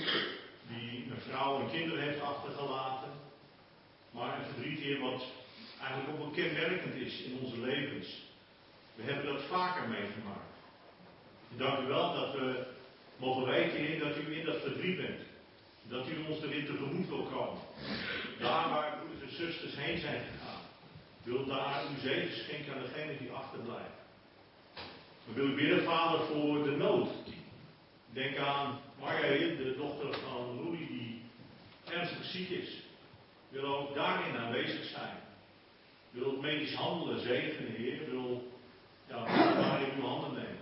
die een vrouw en kinderen heeft achtergelaten. Maar een verdriet, Heer, wat eigenlijk ook wel kenmerkend is in onze levens. We hebben dat vaker meegemaakt. En dank u wel dat we mogen weten, Heer, dat u in dat verdriet bent. Dat u ons erin tegemoet wil komen. Daar waar broeders en zusters heen zijn gegaan. Wil daar uw zegen schenken aan degenen die achterblijven. We willen bidden, Vader, voor de nood. Denk aan Marja, de dochter van Louis, die ernstig ziek is. Wil ook daarin aanwezig zijn. Wil het medisch handelen zegenen, Heer. Wil ja, daar in uw handen nemen.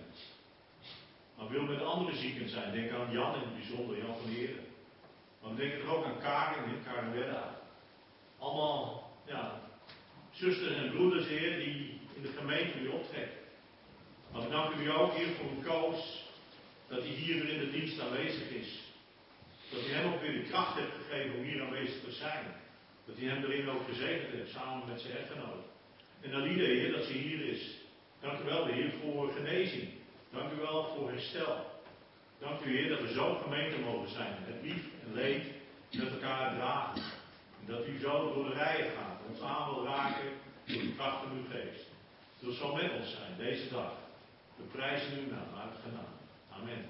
Maar wil met andere zieken zijn. Denk aan Jan in het bijzonder, Jan van Heren. Maar we denken er ook aan Karin, Karin Wedda. Allemaal, ja, zusters en broeders, Heer, die in de gemeente weer optrekken. Maar ik dank u ook, Heer, voor uw Koos, dat hij hier weer in de dienst aanwezig is. Dat u hem ook weer de kracht hebt gegeven om hier aanwezig te zijn. Dat u hem erin ook gezegend hebt, samen met zijn echtgenoot. En Alida, Heer, dat ze hier is. Dank u wel, Heer, voor genezing. Dank u wel voor herstel. Dank u, Heer, dat we zo'n gemeente mogen zijn. Het lief en leed met elkaar dragen. En dat u zo door de rijen gaat. Ons aan wil raken door de kracht van uw geest. Wil zo met ons zijn deze dag. We prijzen uw naam uit genade. Amen.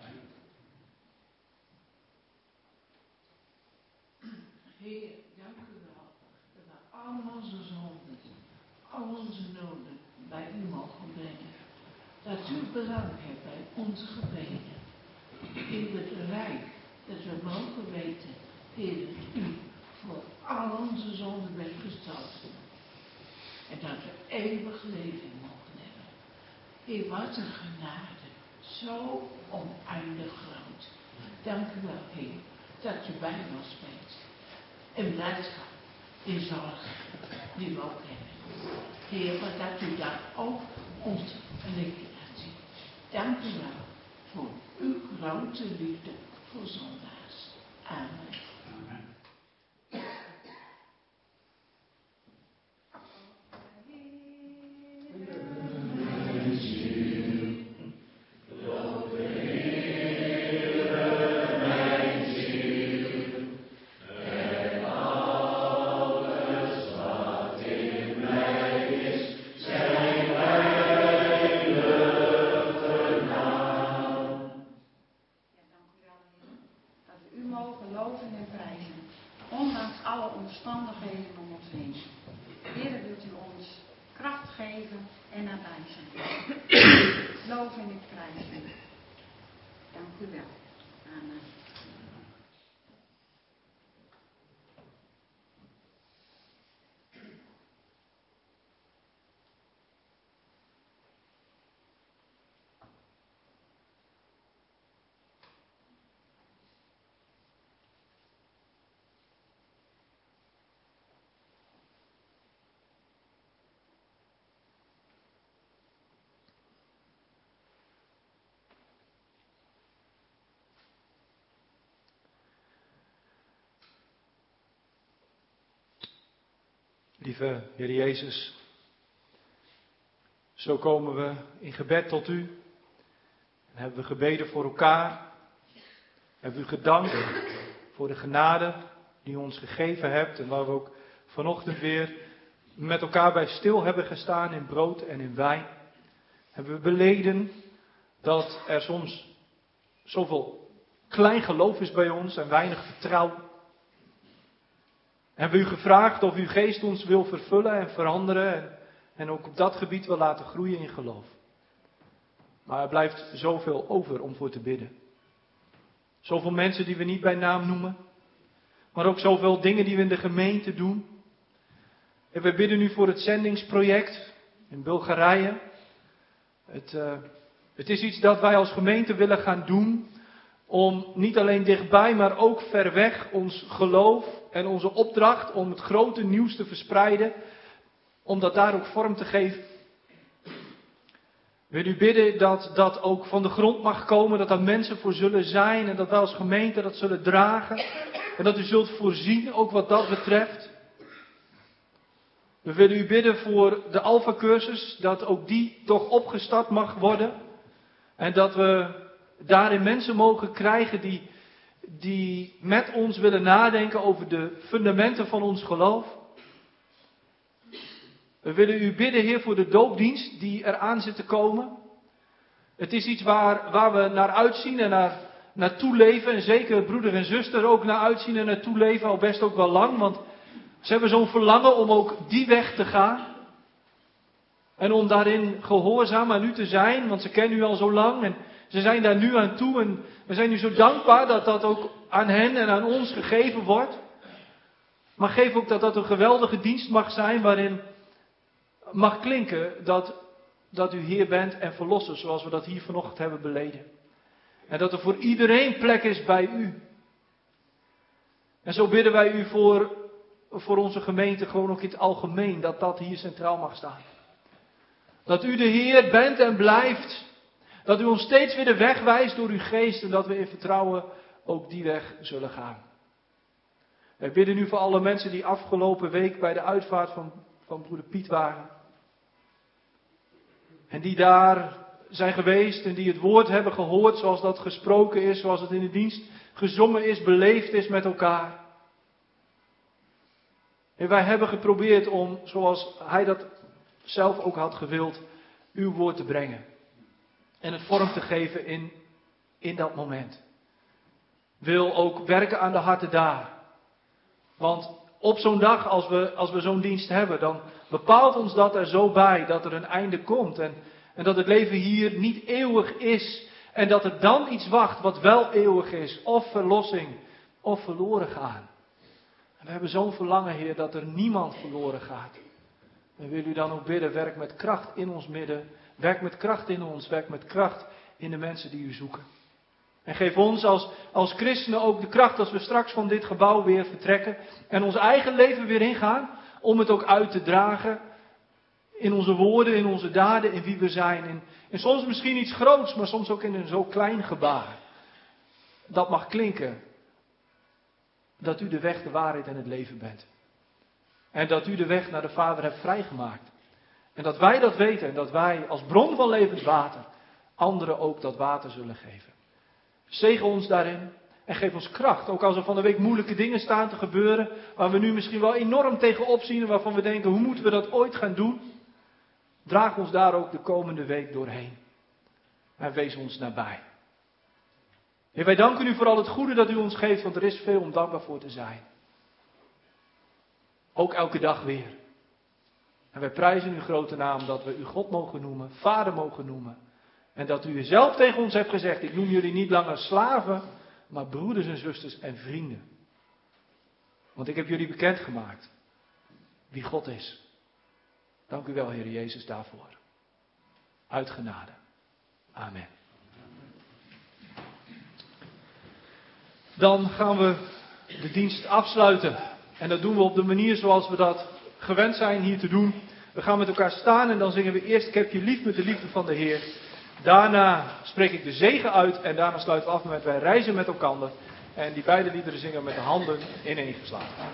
Heer, dank u wel dat we al onze zonden, al onze noden bij u mogen brengen. Dat u belang hebt bij onze gebeden. In het rijk dat we mogen weten, Heer, dat u voor al onze zonden bent gestorven. En dat we eeuwig leven mogen hebben. Heer, wat een genade. Zo oneindig groot. Dank u wel, Heer, dat u bij ons bent. En blijdschap, in zorg, die we ook hebben. Heer, maar dat u daar ook ons licht laat zien. Dank u wel voor uw grote liefde voor zondaars. Amen. Amen. Lieve Heer Jezus, zo komen we in gebed tot u. En hebben we gebeden voor elkaar. Hebben u gedankt voor de genade die u ons gegeven hebt. En waar we ook vanochtend weer met elkaar bij stil hebben gestaan in brood en in wijn. Hebben we beleden dat er soms zoveel klein geloof is bij ons en weinig vertrouwen. Hebben we u gevraagd of uw geest ons wil vervullen en veranderen en, en ook op dat gebied wil laten groeien in geloof. Maar er blijft zoveel over om voor te bidden. Zoveel mensen die we niet bij naam noemen. Maar ook zoveel dingen die we in de gemeente doen. En we bidden nu voor het zendingsproject in Bulgarije. Het, uh, het is iets dat wij als gemeente willen gaan doen. Om niet alleen dichtbij, maar ook ver weg ons geloof en onze opdracht om het grote nieuws te verspreiden. Om dat daar ook vorm te geven. Ik wil u bidden dat dat ook van de grond mag komen, dat daar mensen voor zullen zijn en dat wij als gemeente dat zullen dragen. En dat u zult voorzien, ook wat dat betreft. We willen u bidden voor de Alpha-cursus, dat ook die toch opgestart mag worden. En dat we daarin mensen mogen krijgen die, die met ons willen nadenken over de fundamenten van ons geloof. We willen u bidden, Heer, voor de doopdienst die eraan zit te komen. Het is iets waar, waar we naar uitzien en naar, naartoe leven. En zeker broeder en zuster ook naar uitzien en naartoe leven, al best ook wel lang. Want ze hebben zo'n verlangen om ook die weg te gaan. En om daarin gehoorzaam aan u te zijn, want ze kennen u al zo lang. En ze zijn daar nu aan toe. En we zijn u zo dankbaar dat dat ook aan hen en aan ons gegeven wordt. Maar geef ook dat dat een geweldige dienst mag zijn waarin mag klinken dat, dat u Heer bent en verlosser, zoals we dat hier vanochtend hebben beleden. En dat er voor iedereen plek is bij u. En zo bidden wij u voor, voor onze gemeente gewoon ook in het algemeen, dat dat hier centraal mag staan. Dat u de Heer bent en blijft. Dat u ons steeds weer de weg wijst door uw geest en dat we in vertrouwen ook die weg zullen gaan. Wij bidden nu voor alle mensen die afgelopen week bij de uitvaart van, van broeder Piet waren. En die daar zijn geweest en die het woord hebben gehoord zoals dat gesproken is, zoals het in de dienst gezongen is, beleefd is met elkaar. En wij hebben geprobeerd om, zoals hij dat zelf ook had gewild, uw woord te brengen. En het vorm te geven in, in dat moment. Wil ook werken aan de harten daar. Want op zo'n dag, als we, als we zo'n dienst hebben, dan bepaalt ons dat er zo bij dat er een einde komt. En, en dat het leven hier niet eeuwig is. En dat er dan iets wacht wat wel eeuwig is. Of verlossing, of verloren gaan. En we hebben zo'n verlangen, Heer, dat er niemand verloren gaat. En wil u dan ook bidden, werk met kracht in ons midden. Werk met kracht in ons, werk met kracht in de mensen die u zoeken. En geef ons als, als christenen ook de kracht als we straks van dit gebouw weer vertrekken. En ons eigen leven weer ingaan. Om het ook uit te dragen. In onze woorden, in onze daden, in wie we zijn. In, in soms misschien iets groots, maar soms ook in een zo klein gebaar. Dat mag klinken. Dat u de weg, de waarheid en het leven bent. En dat u de weg naar de Vader hebt vrijgemaakt. En dat wij dat weten en dat wij als bron van levend water anderen ook dat water zullen geven. Zegen ons daarin en geef ons kracht. Ook als er van de week moeilijke dingen staan te gebeuren, waar we nu misschien wel enorm tegenop zien en waarvan we denken, hoe moeten we dat ooit gaan doen? Draag ons daar ook de komende week doorheen. En wees ons nabij. Heer, wij danken u voor al het goede dat u ons geeft, want er is veel om dankbaar voor te zijn. Ook elke dag weer. En wij prijzen uw grote naam dat we u God mogen noemen, Vader mogen noemen. En dat u zelf tegen ons hebt gezegd, ik noem jullie niet langer slaven, maar broeders en zusters en vrienden. Want ik heb jullie bekendgemaakt wie God is. Dank u wel, Heer Jezus, daarvoor. Uit genade. Amen. Dan gaan we de dienst afsluiten. En dat doen we op de manier zoals we dat gewend zijn hier te doen. We gaan met elkaar staan en dan zingen we eerst Ik heb je lief met de liefde van de Heer. Daarna spreek ik de zegen uit en daarna sluiten we af met Wij reizen met elkaar. En die beide liederen zingen we met de handen ineengeslagen.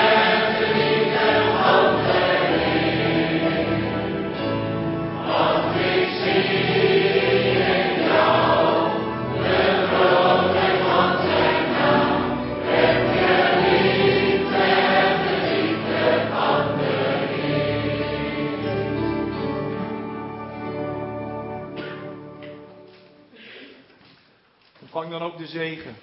Oh ontvang dan ook de zegen.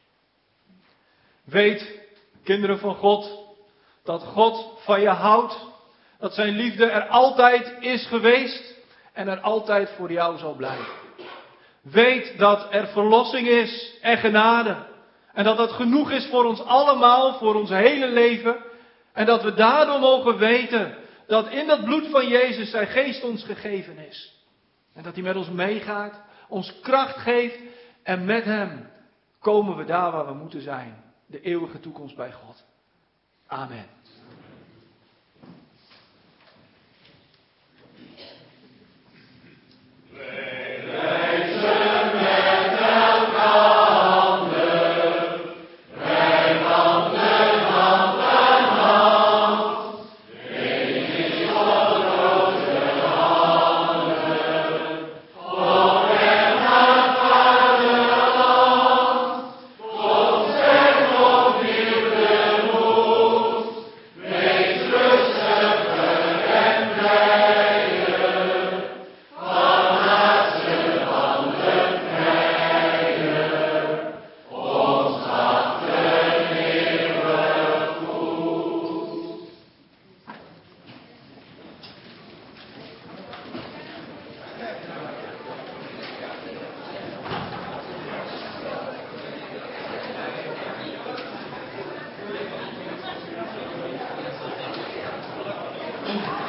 Weet, kinderen van God, dat God van je houdt. Dat zijn liefde er altijd is geweest en er altijd voor jou zal blijven. Weet dat er verlossing is en genade. En dat dat genoeg is voor ons allemaal, voor ons hele leven. En dat we daardoor mogen weten dat in dat bloed van Jezus zijn geest ons gegeven is. En dat hij met ons meegaat, ons kracht geeft. En met hem komen we daar waar we moeten zijn. De eeuwige toekomst bij God. Amen. Ja.